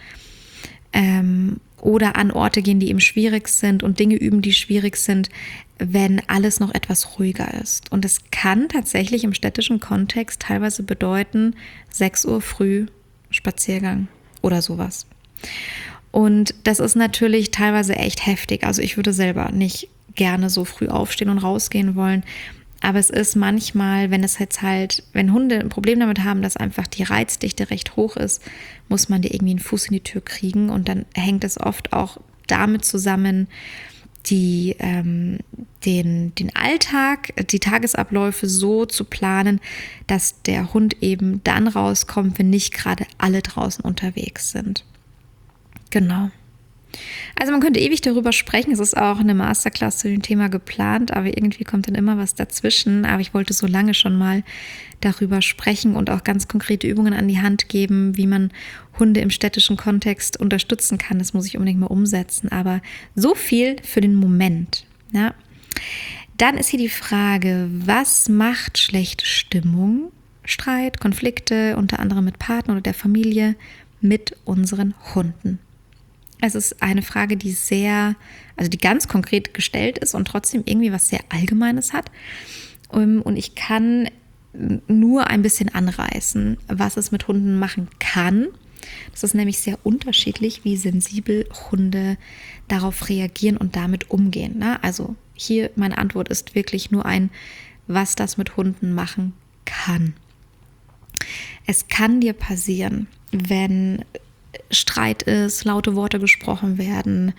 oder an Orte gehen, die ihm schwierig sind und Dinge üben, die schwierig sind, wenn alles noch etwas ruhiger ist. Und es kann tatsächlich im städtischen Kontext teilweise bedeuten, 6 Uhr früh Spaziergang oder sowas. Und das ist natürlich teilweise echt heftig. Also ich würde selber nicht gerne so früh aufstehen und rausgehen wollen. Aber es ist manchmal, wenn Hunde ein Problem damit haben, dass einfach die Reizdichte recht hoch ist, muss man dir irgendwie einen Fuß in die Tür kriegen. Und dann hängt es oft auch damit zusammen, den Alltag, die Tagesabläufe so zu planen, dass der Hund eben dann rauskommt, wenn nicht gerade alle draußen unterwegs sind. Genau. Also man könnte ewig darüber sprechen. Es ist auch eine Masterclass zu dem Thema geplant, aber irgendwie kommt dann immer was dazwischen. Aber ich wollte so lange schon mal darüber sprechen und auch ganz konkrete Übungen an die Hand geben, wie man Hunde im städtischen Kontext unterstützen kann. Das muss ich unbedingt mal umsetzen. Aber so viel für den Moment. Ja. Dann ist hier die Frage, was macht schlechte Stimmung, Streit, Konflikte, unter anderem mit Partnern oder der Familie, mit unseren Hunden? Es ist eine Frage, die ganz konkret gestellt ist und trotzdem irgendwie was sehr Allgemeines hat. Und ich kann nur ein bisschen anreißen, was es mit Hunden machen kann. Das ist nämlich sehr unterschiedlich, wie sensibel Hunde darauf reagieren und damit umgehen. Also hier meine Antwort ist wirklich nur was das mit Hunden machen kann. Es kann dir passieren, wenn Streit ist, laute Worte gesprochen werden,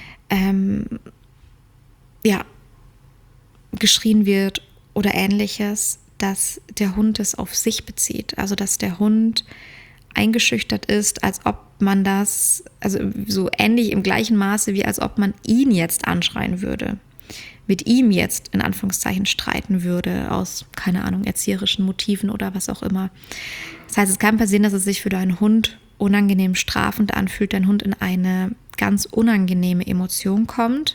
geschrien wird oder ähnliches, dass der Hund es auf sich bezieht. Also dass der Hund eingeschüchtert ist, als ob man das, also so ähnlich im gleichen Maße, wie als ob man ihn jetzt anschreien würde, mit ihm jetzt in Anführungszeichen streiten würde, aus, keine Ahnung, erzieherischen Motiven oder was auch immer. Das heißt, es kann passieren, dass es sich für deinen Hund unangenehm strafend anfühlt, dein Hund in eine ganz unangenehme Emotion kommt.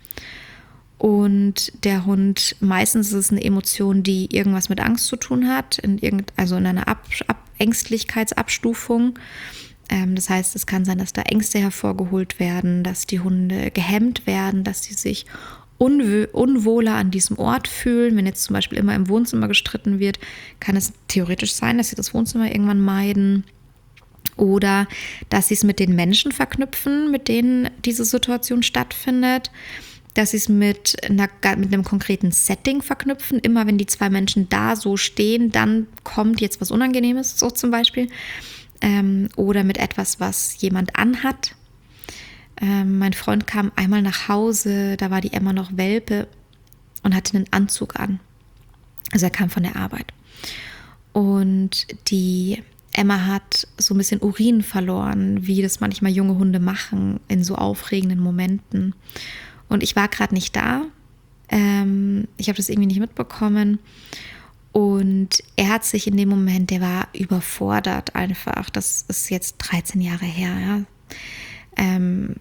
Und der Hund, meistens ist es eine Emotion, die irgendwas mit Angst zu tun hat, in einer Ängstlichkeitsabstufung. Das heißt, es kann sein, dass da Ängste hervorgeholt werden, dass die Hunde gehemmt werden, dass sie sich unwohler an diesem Ort fühlen. Wenn jetzt zum Beispiel immer im Wohnzimmer gestritten wird, kann es theoretisch sein, dass sie das Wohnzimmer irgendwann meiden. Oder dass sie es mit den Menschen verknüpfen, mit denen diese Situation stattfindet. Dass sie es mit einem konkreten Setting verknüpfen. Immer wenn die zwei Menschen da so stehen, dann kommt jetzt was Unangenehmes, so zum Beispiel. Oder mit etwas, was jemand anhat. Mein Freund kam einmal nach Hause, da war die Emma noch Welpe und hatte einen Anzug an. Also er kam von der Arbeit. Und die Emma hat so ein bisschen Urin verloren, wie das manchmal junge Hunde machen in so aufregenden Momenten. Und ich war gerade nicht da. Ich habe das irgendwie nicht mitbekommen. Und er hat sich in dem Moment, der war überfordert einfach. Das ist jetzt 13 Jahre her. Ja.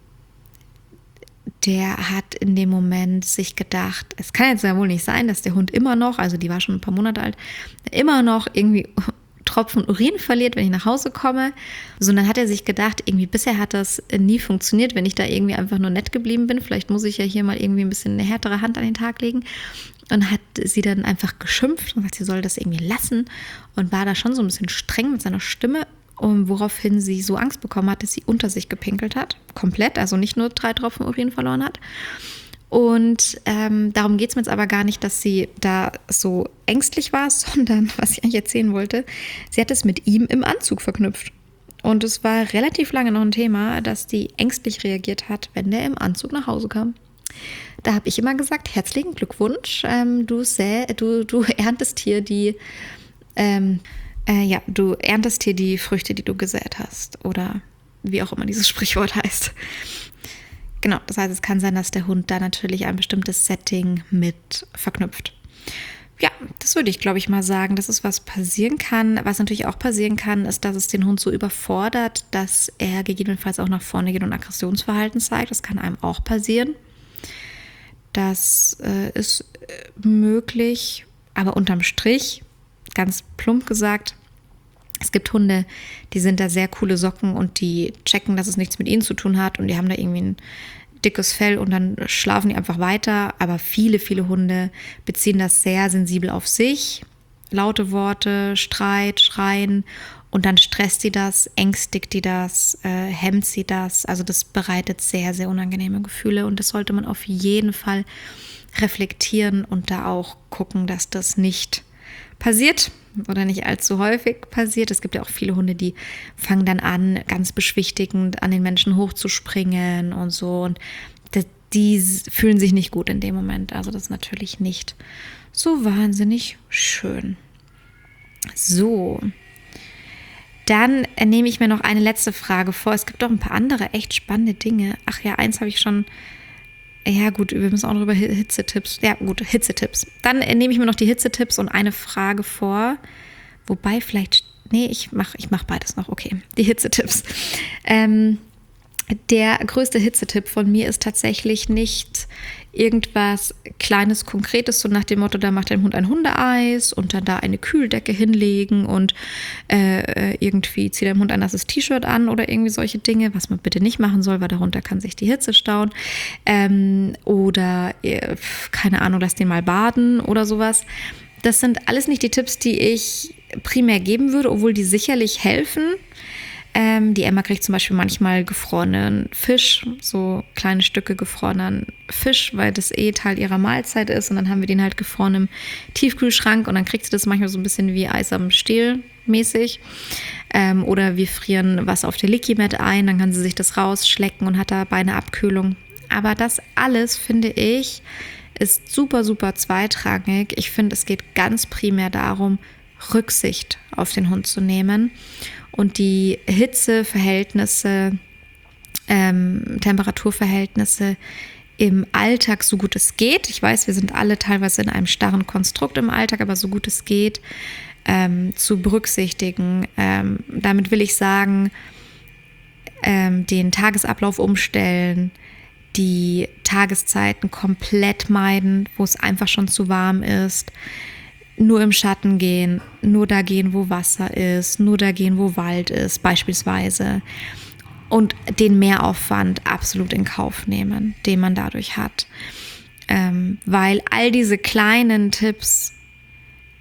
Der hat in dem Moment sich gedacht, es kann jetzt ja wohl nicht sein, dass der Hund immer noch, also die war schon ein paar Monate alt, immer noch irgendwie Tropfen Urin verliert, wenn ich nach Hause komme. So, und dann hat er sich gedacht, irgendwie bisher hat das nie funktioniert, wenn ich da irgendwie einfach nur nett geblieben bin. Vielleicht muss ich ja hier mal irgendwie ein bisschen eine härtere Hand an den Tag legen. Und hat sie dann einfach geschimpft und gesagt, sie soll das irgendwie lassen. Und war da schon so ein bisschen streng mit seiner Stimme. Und woraufhin sie so Angst bekommen hat, dass sie unter sich gepinkelt hat. Komplett, also nicht nur 3 Tropfen Urin verloren hat. Und darum geht es mir jetzt aber gar nicht, dass sie da so ängstlich war, sondern, was ich eigentlich erzählen wollte, sie hat es mit ihm im Anzug verknüpft. Und es war relativ lange noch ein Thema, dass die ängstlich reagiert hat, wenn der im Anzug nach Hause kam. Da habe ich immer gesagt, herzlichen Glückwunsch, du erntest hier du erntest hier die Früchte, die du gesät hast. Oder wie auch immer dieses Sprichwort heißt. Genau, das heißt, es kann sein, dass der Hund da natürlich ein bestimmtes Setting mit verknüpft. Ja, das würde ich, glaube ich, mal sagen, dass es was passieren kann. Was natürlich auch passieren kann, ist, dass es den Hund so überfordert, dass er gegebenenfalls auch nach vorne geht und Aggressionsverhalten zeigt. Das kann einem auch passieren. Das ist möglich, aber unterm Strich, ganz plump gesagt, es gibt Hunde, die sind da sehr coole Socken und die checken, dass es nichts mit ihnen zu tun hat und die haben da irgendwie ein dickes Fell und dann schlafen die einfach weiter. Aber viele, viele Hunde beziehen das sehr sensibel auf sich. Laute Worte, Streit, Schreien und dann stresst sie das, ängstigt die das, hemmt sie das. Also das bereitet sehr, sehr unangenehme Gefühle und das sollte man auf jeden Fall reflektieren und da auch gucken, dass das nicht passiert oder nicht allzu häufig passiert. Es gibt ja auch viele Hunde, die fangen dann an, ganz beschwichtigend an den Menschen hochzuspringen und so. Und die fühlen sich nicht gut in dem Moment. Also das ist natürlich nicht so wahnsinnig schön. So, dann nehme ich mir noch eine letzte Frage vor. Es gibt auch ein paar andere echt spannende Dinge. Ach ja, eins habe ich schon. Ja gut, wir müssen auch noch über Hitzetipps. Ja gut, Hitzetipps. Dann nehme ich mir noch die Hitzetipps und eine Frage vor. Wobei vielleicht, ich mach beides noch. Okay, die Hitzetipps. Der größte Hitzetipp von mir ist tatsächlich nicht irgendwas Kleines, Konkretes, so nach dem Motto, da macht dein Hund ein Hundeeis und dann da eine Kühldecke hinlegen und irgendwie zieht deinem Hund ein nasses T-Shirt an oder irgendwie solche Dinge, was man bitte nicht machen soll, weil darunter kann sich die Hitze stauen. Oder, keine Ahnung, lass den mal baden oder sowas. Das sind alles nicht die Tipps, die ich primär geben würde, obwohl die sicherlich helfen. Die Emma kriegt zum Beispiel manchmal gefrorenen Fisch, so kleine Stücke gefrorenen Fisch, weil das Teil ihrer Mahlzeit ist und dann haben wir den halt gefroren im Tiefkühlschrank und dann kriegt sie das manchmal so ein bisschen wie Eis am Stiel mäßig. Oder wir frieren was auf der Liquimat ein, dann kann sie sich das rausschlecken und hat dabei eine Abkühlung. Aber das alles, finde ich, ist super, super zweitrangig. Ich finde, es geht ganz primär darum, Rücksicht auf den Hund zu nehmen und die Hitzeverhältnisse, Temperaturverhältnisse im Alltag, so gut es geht. Ich weiß, wir sind alle teilweise in einem starren Konstrukt im Alltag, aber so gut es geht, zu berücksichtigen. Damit will ich sagen, den Tagesablauf umstellen, die Tageszeiten komplett meiden, wo es einfach schon zu warm ist, nur im Schatten gehen, nur da gehen, wo Wasser ist, nur da gehen, wo Wald ist, beispielsweise. Und den Mehraufwand absolut in Kauf nehmen, den man dadurch hat. Weil all diese kleinen Tipps,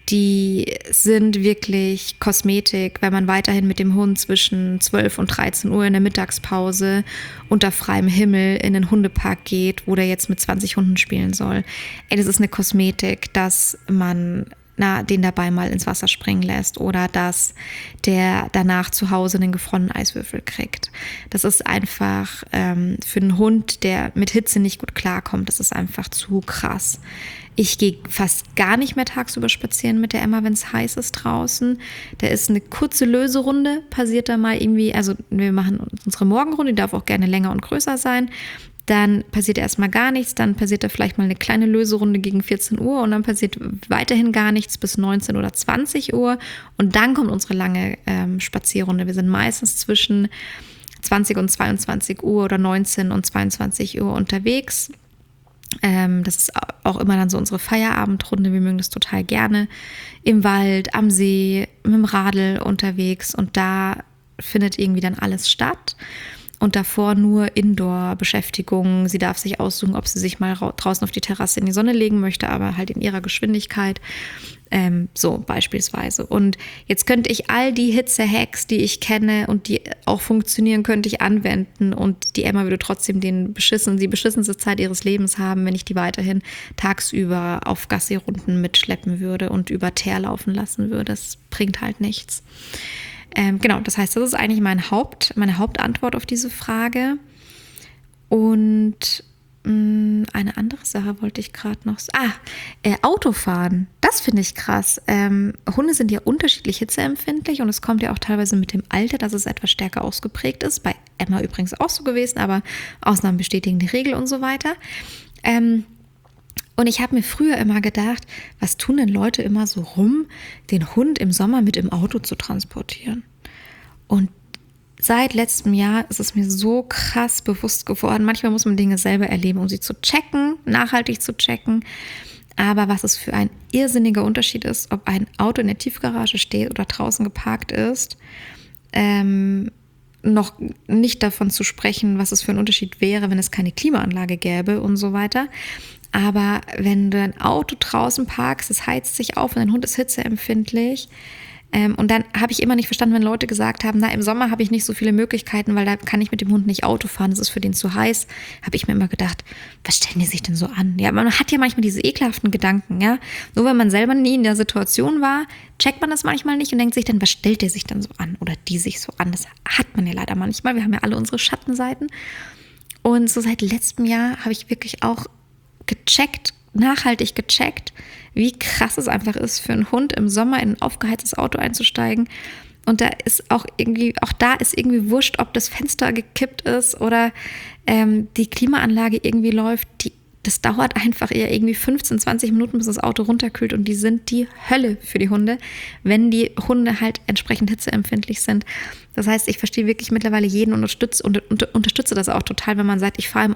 die sind wirklich Kosmetik, wenn man weiterhin mit dem Hund zwischen 12 und 13 Uhr in der Mittagspause unter freiem Himmel in den Hundepark geht, wo der jetzt mit 20 Hunden spielen soll. Das ist eine Kosmetik, dass man den dabei mal ins Wasser springen lässt oder dass der danach zu Hause einen gefrorenen Eiswürfel kriegt. Das ist einfach für einen Hund, der mit Hitze nicht gut klarkommt, das ist einfach zu krass. Ich gehe fast gar nicht mehr tagsüber spazieren mit der Emma, wenn es heiß ist draußen. Da ist eine kurze Löserunde, passiert da mal irgendwie, also wir machen unsere Morgenrunde, die darf auch gerne länger und größer sein. Dann passiert erstmal gar nichts, dann passiert da vielleicht mal eine kleine Löserunde gegen 14 Uhr und dann passiert weiterhin gar nichts bis 19 oder 20 Uhr und dann kommt unsere lange Spazierrunde. Wir sind meistens zwischen 20 und 22 Uhr oder 19 und 22 Uhr unterwegs. Das ist auch immer dann so unsere Feierabendrunde, wir mögen das total gerne. Im Wald, am See, mit dem Radl unterwegs und da findet irgendwie dann alles statt. Und davor nur Indoor-Beschäftigung. Sie darf sich aussuchen, ob sie sich mal draußen auf die Terrasse in die Sonne legen möchte, aber halt in ihrer Geschwindigkeit. So beispielsweise. Und jetzt könnte ich all die Hitze-Hacks, die ich kenne und die auch funktionieren, könnte ich anwenden. Und die Emma würde trotzdem die beschissenste Zeit ihres Lebens haben, wenn ich die weiterhin tagsüber auf Gassi-Runden mitschleppen würde und über Teer laufen lassen würde. Das bringt halt nichts. Genau, das heißt, das ist eigentlich meine Hauptantwort auf diese Frage. Und eine andere Sache wollte ich gerade noch sagen. Autofahren, das finde ich krass. Hunde sind ja unterschiedlich hitzeempfindlich und es kommt ja auch teilweise mit dem Alter, dass es etwas stärker ausgeprägt ist. Bei Emma übrigens auch so gewesen, aber Ausnahmen bestätigen die Regel und so weiter. Und ich habe mir früher immer gedacht, was tun denn Leute immer so rum, den Hund im Sommer mit im Auto zu transportieren? Und seit letztem Jahr ist es mir so krass bewusst geworden. Manchmal muss man Dinge selber erleben, um sie zu checken, nachhaltig zu checken. Aber was es für ein irrsinniger Unterschied ist, ob ein Auto in der Tiefgarage steht oder draußen geparkt ist, noch nicht davon zu sprechen, was es für ein Unterschied wäre, wenn es keine Klimaanlage gäbe und so weiter. Aber wenn du ein Auto draußen parkst, es heizt sich auf und dein Hund ist hitzeempfindlich. Und dann habe ich immer nicht verstanden, wenn Leute gesagt haben, im Sommer habe ich nicht so viele Möglichkeiten, weil da kann ich mit dem Hund nicht Auto fahren, das ist für den zu heiß. Habe ich mir immer gedacht, was stellen die sich denn so an? Ja, man hat ja manchmal diese ekelhaften Gedanken, ja. Nur wenn man selber nie in der Situation war, checkt man das manchmal nicht und denkt sich dann, was stellt der sich denn so an? Oder die sich so an? Das hat man ja leider manchmal. Wir haben ja alle unsere Schattenseiten. Und so seit letztem Jahr habe ich wirklich auch nachhaltig gecheckt, wie krass es einfach ist, für einen Hund im Sommer in ein aufgeheiztes Auto einzusteigen. Und da ist auch da ist irgendwie wurscht, ob das Fenster gekippt ist oder die Klimaanlage irgendwie läuft. Das dauert einfach eher irgendwie 15, 20 Minuten, bis das Auto runterkühlt und die sind die Hölle für die Hunde, wenn die Hunde halt entsprechend hitzeempfindlich sind. Das heißt, ich verstehe wirklich mittlerweile jeden und unterstütze das auch total, wenn man sagt, ich fahre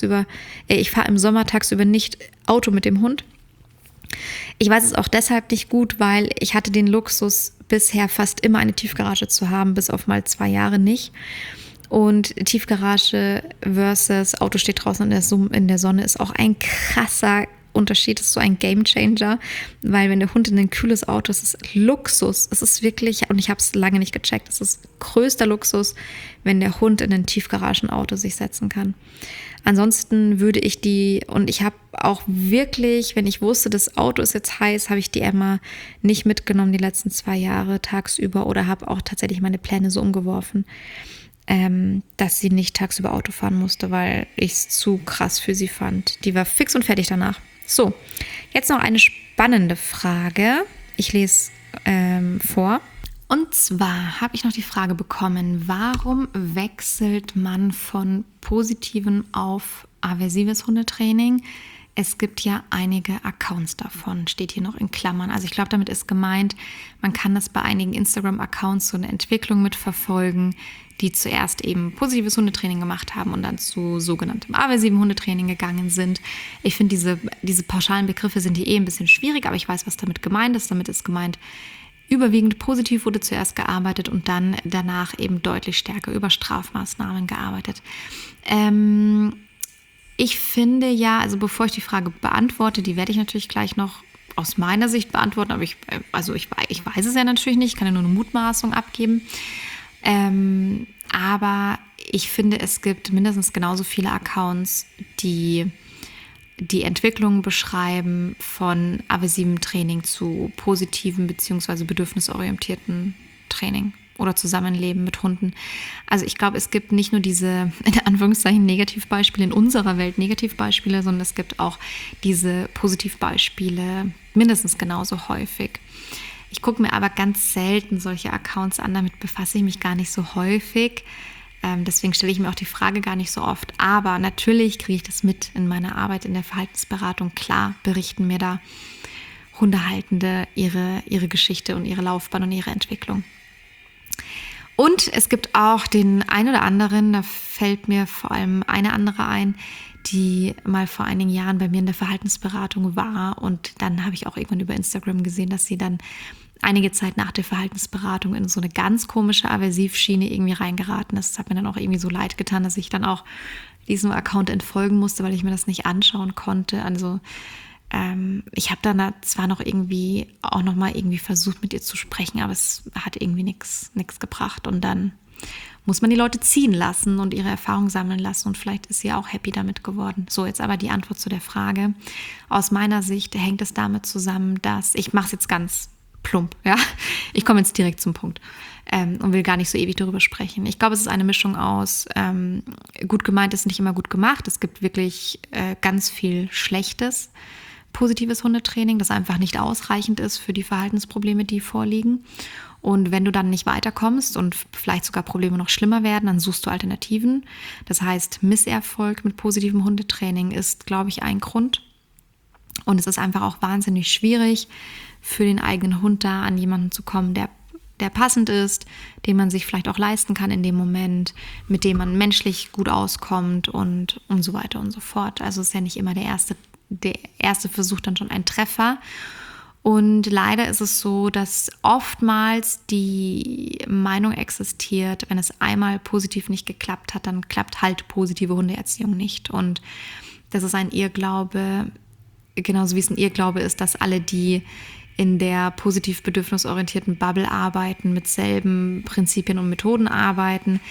im Sommer tagsüber nicht Auto mit dem Hund. Ich weiß es auch deshalb nicht gut, weil ich hatte den Luxus, bisher fast immer eine Tiefgarage zu haben, bis auf mal 2 Jahre nicht. Und Tiefgarage versus Auto steht draußen in der Sonne ist auch ein krasser Unterschied, ist so ein Gamechanger, weil wenn der Hund in ein kühles Auto ist, ist es Luxus. Es ist wirklich, und ich habe es lange nicht gecheckt, es ist größter Luxus, wenn der Hund in ein Tiefgaragenauto sich setzen kann. Ansonsten würde ich und ich habe auch wirklich, wenn ich wusste, das Auto ist jetzt heiß, habe ich die Emma nicht mitgenommen die letzten 2 Jahre tagsüber oder habe auch tatsächlich meine Pläne so umgeworfen, dass sie nicht tagsüber Auto fahren musste, weil ich es zu krass für sie fand. Die war fix und fertig danach. So, jetzt noch eine spannende Frage. Ich lese vor. Und zwar habe ich noch die Frage bekommen, warum wechselt man von positivem auf aversives Hundetraining? Es gibt ja einige Accounts davon, steht hier noch in Klammern. Also ich glaube, damit ist gemeint, man kann das bei einigen Instagram-Accounts so eine Entwicklung mitverfolgen, die zuerst eben positives Hundetraining gemacht haben und dann zu sogenanntem aversiven Hundetraining gegangen sind. Ich finde, diese pauschalen Begriffe sind hier ein bisschen schwierig, aber ich weiß, was damit gemeint ist. Damit ist gemeint, überwiegend positiv wurde zuerst gearbeitet und dann danach eben deutlich stärker über Strafmaßnahmen gearbeitet. Ich finde ja, also bevor ich die Frage beantworte, die werde ich natürlich gleich noch aus meiner Sicht beantworten, aber ich weiß es ja natürlich nicht, ich kann ja nur eine Mutmaßung abgeben. Aber ich finde, es gibt mindestens genauso viele Accounts, die die Entwicklung beschreiben von aversivem Training zu positiven bzw. bedürfnisorientierten Training oder Zusammenleben mit Hunden. Also ich glaube, es gibt nicht nur diese, in Anführungszeichen, Negativbeispiele in unserer Welt, Negativbeispiele, sondern es gibt auch diese Positivbeispiele mindestens genauso häufig. Ich gucke mir aber ganz selten solche Accounts an, damit befasse ich mich gar nicht so häufig. Deswegen stelle ich mir auch die Frage gar nicht so oft. Aber natürlich kriege ich das mit in meiner Arbeit in der Verhaltensberatung. Klar berichten mir da Hundehaltende ihre Geschichte und ihre Laufbahn und ihre Entwicklung. Und es gibt auch den einen oder anderen, da fällt mir vor allem eine andere ein, die mal vor einigen Jahren bei mir in der Verhaltensberatung war. Und dann habe ich auch irgendwann über Instagram gesehen, dass sie dann einige Zeit nach der Verhaltensberatung in so eine ganz komische Aversivschiene irgendwie reingeraten ist. Das hat mir dann auch irgendwie so leid getan, dass ich dann auch diesem Account entfolgen musste, weil ich mir das nicht anschauen konnte. Also ich habe dann zwar noch irgendwie auch noch mal irgendwie versucht, mit ihr zu sprechen, aber es hat irgendwie nichts gebracht. Und dann muss man die Leute ziehen lassen und ihre Erfahrungen sammeln lassen. Und vielleicht ist sie auch happy damit geworden. So, jetzt aber die Antwort zu der Frage. Aus meiner Sicht hängt es damit zusammen, dass, ich mache es jetzt ganz plump, ja. Ich komme jetzt direkt zum Punkt und will gar nicht so ewig darüber sprechen. Ich glaube, es ist eine Mischung aus gut gemeint ist nicht immer gut gemacht. Es gibt wirklich ganz viel schlechtes, positives Hundetraining, das einfach nicht ausreichend ist für die Verhaltensprobleme, die vorliegen. Und wenn du dann nicht weiterkommst und vielleicht sogar Probleme noch schlimmer werden, dann suchst du Alternativen. Das heißt, Misserfolg mit positivem Hundetraining ist, glaube ich, ein Grund. Und es ist einfach auch wahnsinnig schwierig, für den eigenen Hund da an jemanden zu kommen, der passend ist, den man sich vielleicht auch leisten kann in dem Moment, mit dem man menschlich gut auskommt und so weiter und so fort. Also ist ja nicht immer der erste Versuch dann schon ein Treffer. Und leider ist es so, dass oftmals die Meinung existiert, wenn es einmal positiv nicht geklappt hat, dann klappt halt positive Hundeerziehung nicht. Und das ist ein Irrglaube, genauso wie es ein Irrglaube ist, dass alle, die in der positiv bedürfnisorientierten Bubble arbeiten, mit selben Prinzipien und Methoden arbeiten,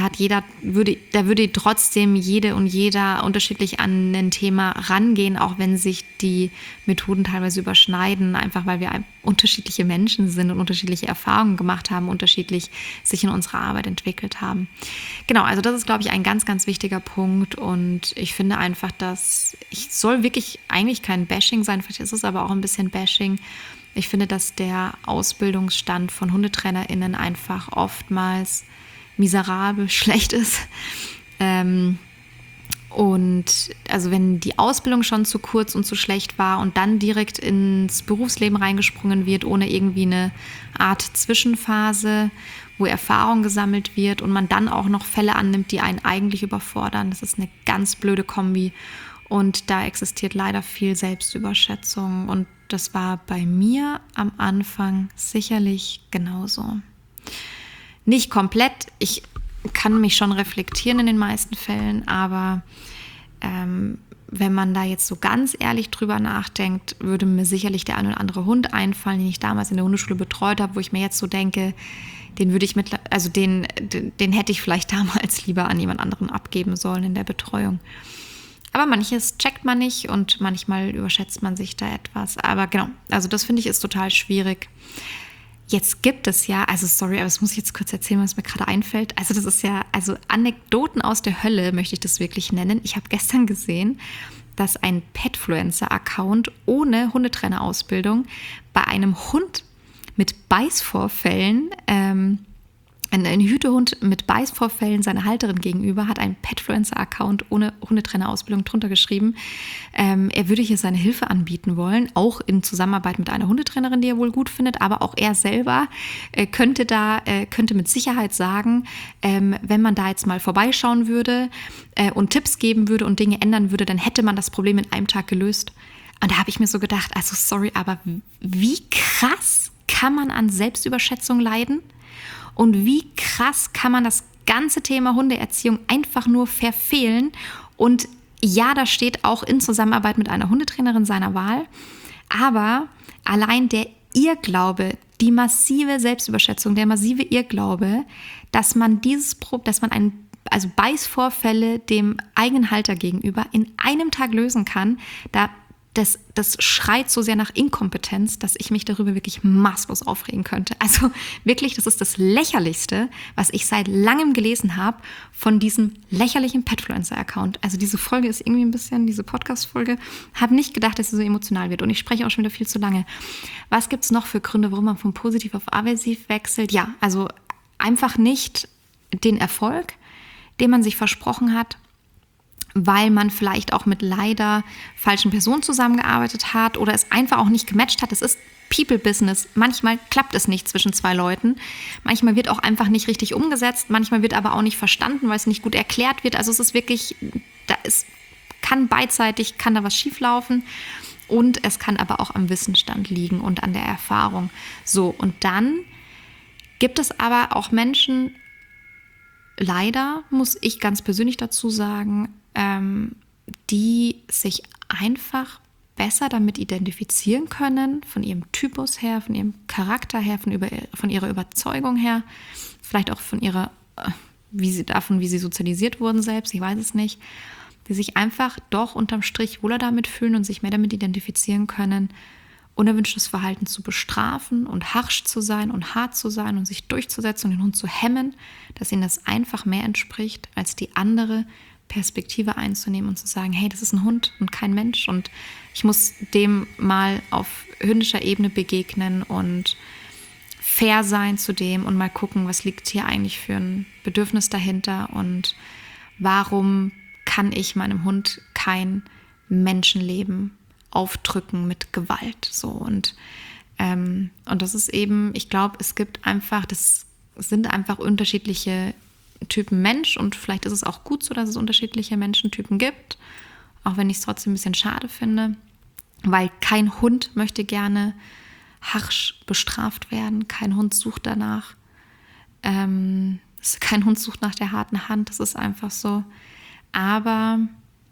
würde trotzdem jede und jeder unterschiedlich an ein Thema rangehen, auch wenn sich die Methoden teilweise überschneiden, einfach weil wir unterschiedliche Menschen sind und unterschiedliche Erfahrungen gemacht haben, unterschiedlich sich in unserer Arbeit entwickelt haben. Genau, also das ist, glaube ich, ein ganz, ganz wichtiger Punkt und ich finde einfach, dass soll wirklich eigentlich kein Bashing sein, vielleicht ist es aber auch ein bisschen Bashing. Ich finde, dass der Ausbildungsstand von HundetrainerInnen einfach oftmals miserabel schlecht ist. Und also wenn die Ausbildung schon zu kurz und zu schlecht war und dann direkt ins Berufsleben reingesprungen wird, ohne irgendwie eine Art Zwischenphase, wo Erfahrung gesammelt wird und man dann auch noch Fälle annimmt, die einen eigentlich überfordern, das ist eine ganz blöde Kombi. Und da existiert leider viel Selbstüberschätzung und das war bei mir am Anfang sicherlich genauso. Nicht komplett, ich kann mich schon reflektieren in den meisten Fällen, aber wenn man da jetzt so ganz ehrlich drüber nachdenkt, würde mir sicherlich der ein oder andere Hund einfallen, den ich damals in der Hundeschule betreut habe, wo ich mir jetzt so denke, den hätte ich vielleicht damals lieber an jemand anderen abgeben sollen in der Betreuung. Aber manches checkt man nicht und manchmal überschätzt man sich da etwas. Aber genau, also das finde ich ist total schwierig. Jetzt gibt es ja, also sorry, aber das muss ich jetzt kurz erzählen, was mir gerade einfällt. Also das ist ja, also Anekdoten aus der Hölle möchte ich das wirklich nennen. Ich habe gestern gesehen, dass ein Petfluencer-Account ohne Hundetrainerausbildung bei einem Hund mit Beißvorfällen, ein Hütehund mit Beißvorfällen seiner Halterin gegenüber hat einen Petfluencer-Account ohne Hundetrainerausbildung drunter geschrieben. Er würde hier seine Hilfe anbieten wollen, auch in Zusammenarbeit mit einer Hundetrainerin, die er wohl gut findet, aber auch er selber könnte mit Sicherheit sagen, wenn man da jetzt mal vorbeischauen würde und Tipps geben würde und Dinge ändern würde, dann hätte man das Problem in einem Tag gelöst. Und da habe ich mir so gedacht, also sorry, aber wie krass kann man an Selbstüberschätzung leiden? Und wie krass kann man das ganze Thema Hundeerziehung einfach nur verfehlen? Und ja, da steht auch in Zusammenarbeit mit einer Hundetrainerin seiner Wahl. Aber allein der Irrglaube, die massive Selbstüberschätzung, der massive Irrglaube, dass man Beißvorfälle dem eigenen Halter gegenüber in einem Tag lösen kann, das schreit so sehr nach Inkompetenz, dass ich mich darüber wirklich maßlos aufregen könnte. Also wirklich, das ist das Lächerlichste, was ich seit langem gelesen habe von diesem lächerlichen Petfluencer-Account. Also diese Folge ist irgendwie ein bisschen, diese Podcast-Folge, habe nicht gedacht, dass sie so emotional wird. Und ich spreche auch schon wieder viel zu lange. Was gibt es noch für Gründe, warum man von positiv auf aversiv wechselt? Ja, also einfach nicht den Erfolg, den man sich versprochen hat, weil man vielleicht auch mit leider falschen Personen zusammengearbeitet hat oder es einfach auch nicht gematcht hat. Es ist People-Business. Manchmal klappt es nicht zwischen zwei Leuten. Manchmal wird auch einfach nicht richtig umgesetzt. Manchmal wird aber auch nicht verstanden, weil es nicht gut erklärt wird. Also es ist wirklich, kann beidseitig, kann da was schieflaufen. Und es kann aber auch am Wissensstand liegen und an der Erfahrung. So, und dann gibt es aber auch Menschen, leider muss ich ganz persönlich dazu sagen, die sich einfach besser damit identifizieren können, von ihrem Typus her, von ihrem Charakter her, von ihrer Überzeugung her, vielleicht auch von wie sie sozialisiert wurden selbst, ich weiß es nicht, die sich einfach doch unterm Strich wohler damit fühlen und sich mehr damit identifizieren können, unerwünschtes Verhalten zu bestrafen und harsch zu sein und hart zu sein und sich durchzusetzen und den Hund zu hemmen, dass ihnen das einfach mehr entspricht, als die andere Perspektive einzunehmen und zu sagen, hey, das ist ein Hund und kein Mensch und ich muss dem mal auf hündischer Ebene begegnen und fair sein zu dem und mal gucken, was liegt hier eigentlich für ein Bedürfnis dahinter und warum kann ich meinem Hund kein Menschenleben aufdrücken mit Gewalt. So und das ist eben, ich glaube, das sind einfach unterschiedliche Typen Mensch und vielleicht ist es auch gut so, dass es unterschiedliche Menschentypen gibt, auch wenn ich es trotzdem ein bisschen schade finde, weil kein Hund möchte gerne harsch bestraft werden, kein Hund sucht danach, kein Hund sucht nach der harten Hand, das ist einfach so, aber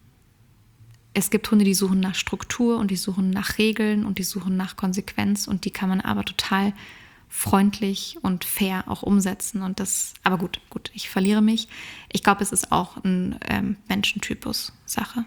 es gibt Hunde, die suchen nach Struktur und die suchen nach Regeln und die suchen nach Konsequenz und die kann man aber total freundlich und fair auch umsetzen. Und aber gut, ich verliere mich. Ich glaube, es ist auch ein Menschentypus-Sache.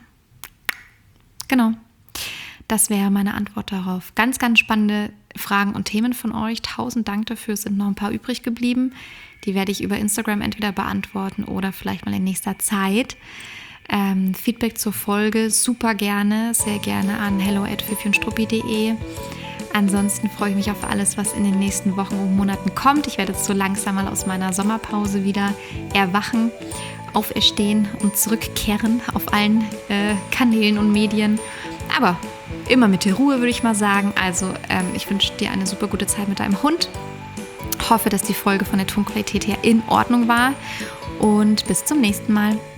Genau. Das wäre meine Antwort darauf. Ganz, ganz spannende Fragen und Themen von euch. 1000 Dank dafür. Es sind noch ein paar übrig geblieben. Die werde ich über Instagram entweder beantworten oder vielleicht mal in nächster Zeit. Feedback zur Folge super gerne, sehr gerne an hello@fifiundstruppi.de. Ansonsten freue ich mich auf alles, was in den nächsten Wochen und Monaten kommt. Ich werde jetzt so langsam mal aus meiner Sommerpause wieder erwachen, auferstehen und zurückkehren auf allen Kanälen und Medien. Aber immer mit der Ruhe, würde ich mal sagen. Also ich wünsche dir eine super gute Zeit mit deinem Hund. Hoffe, dass die Folge von der Tonqualität her in Ordnung war. Und bis zum nächsten Mal.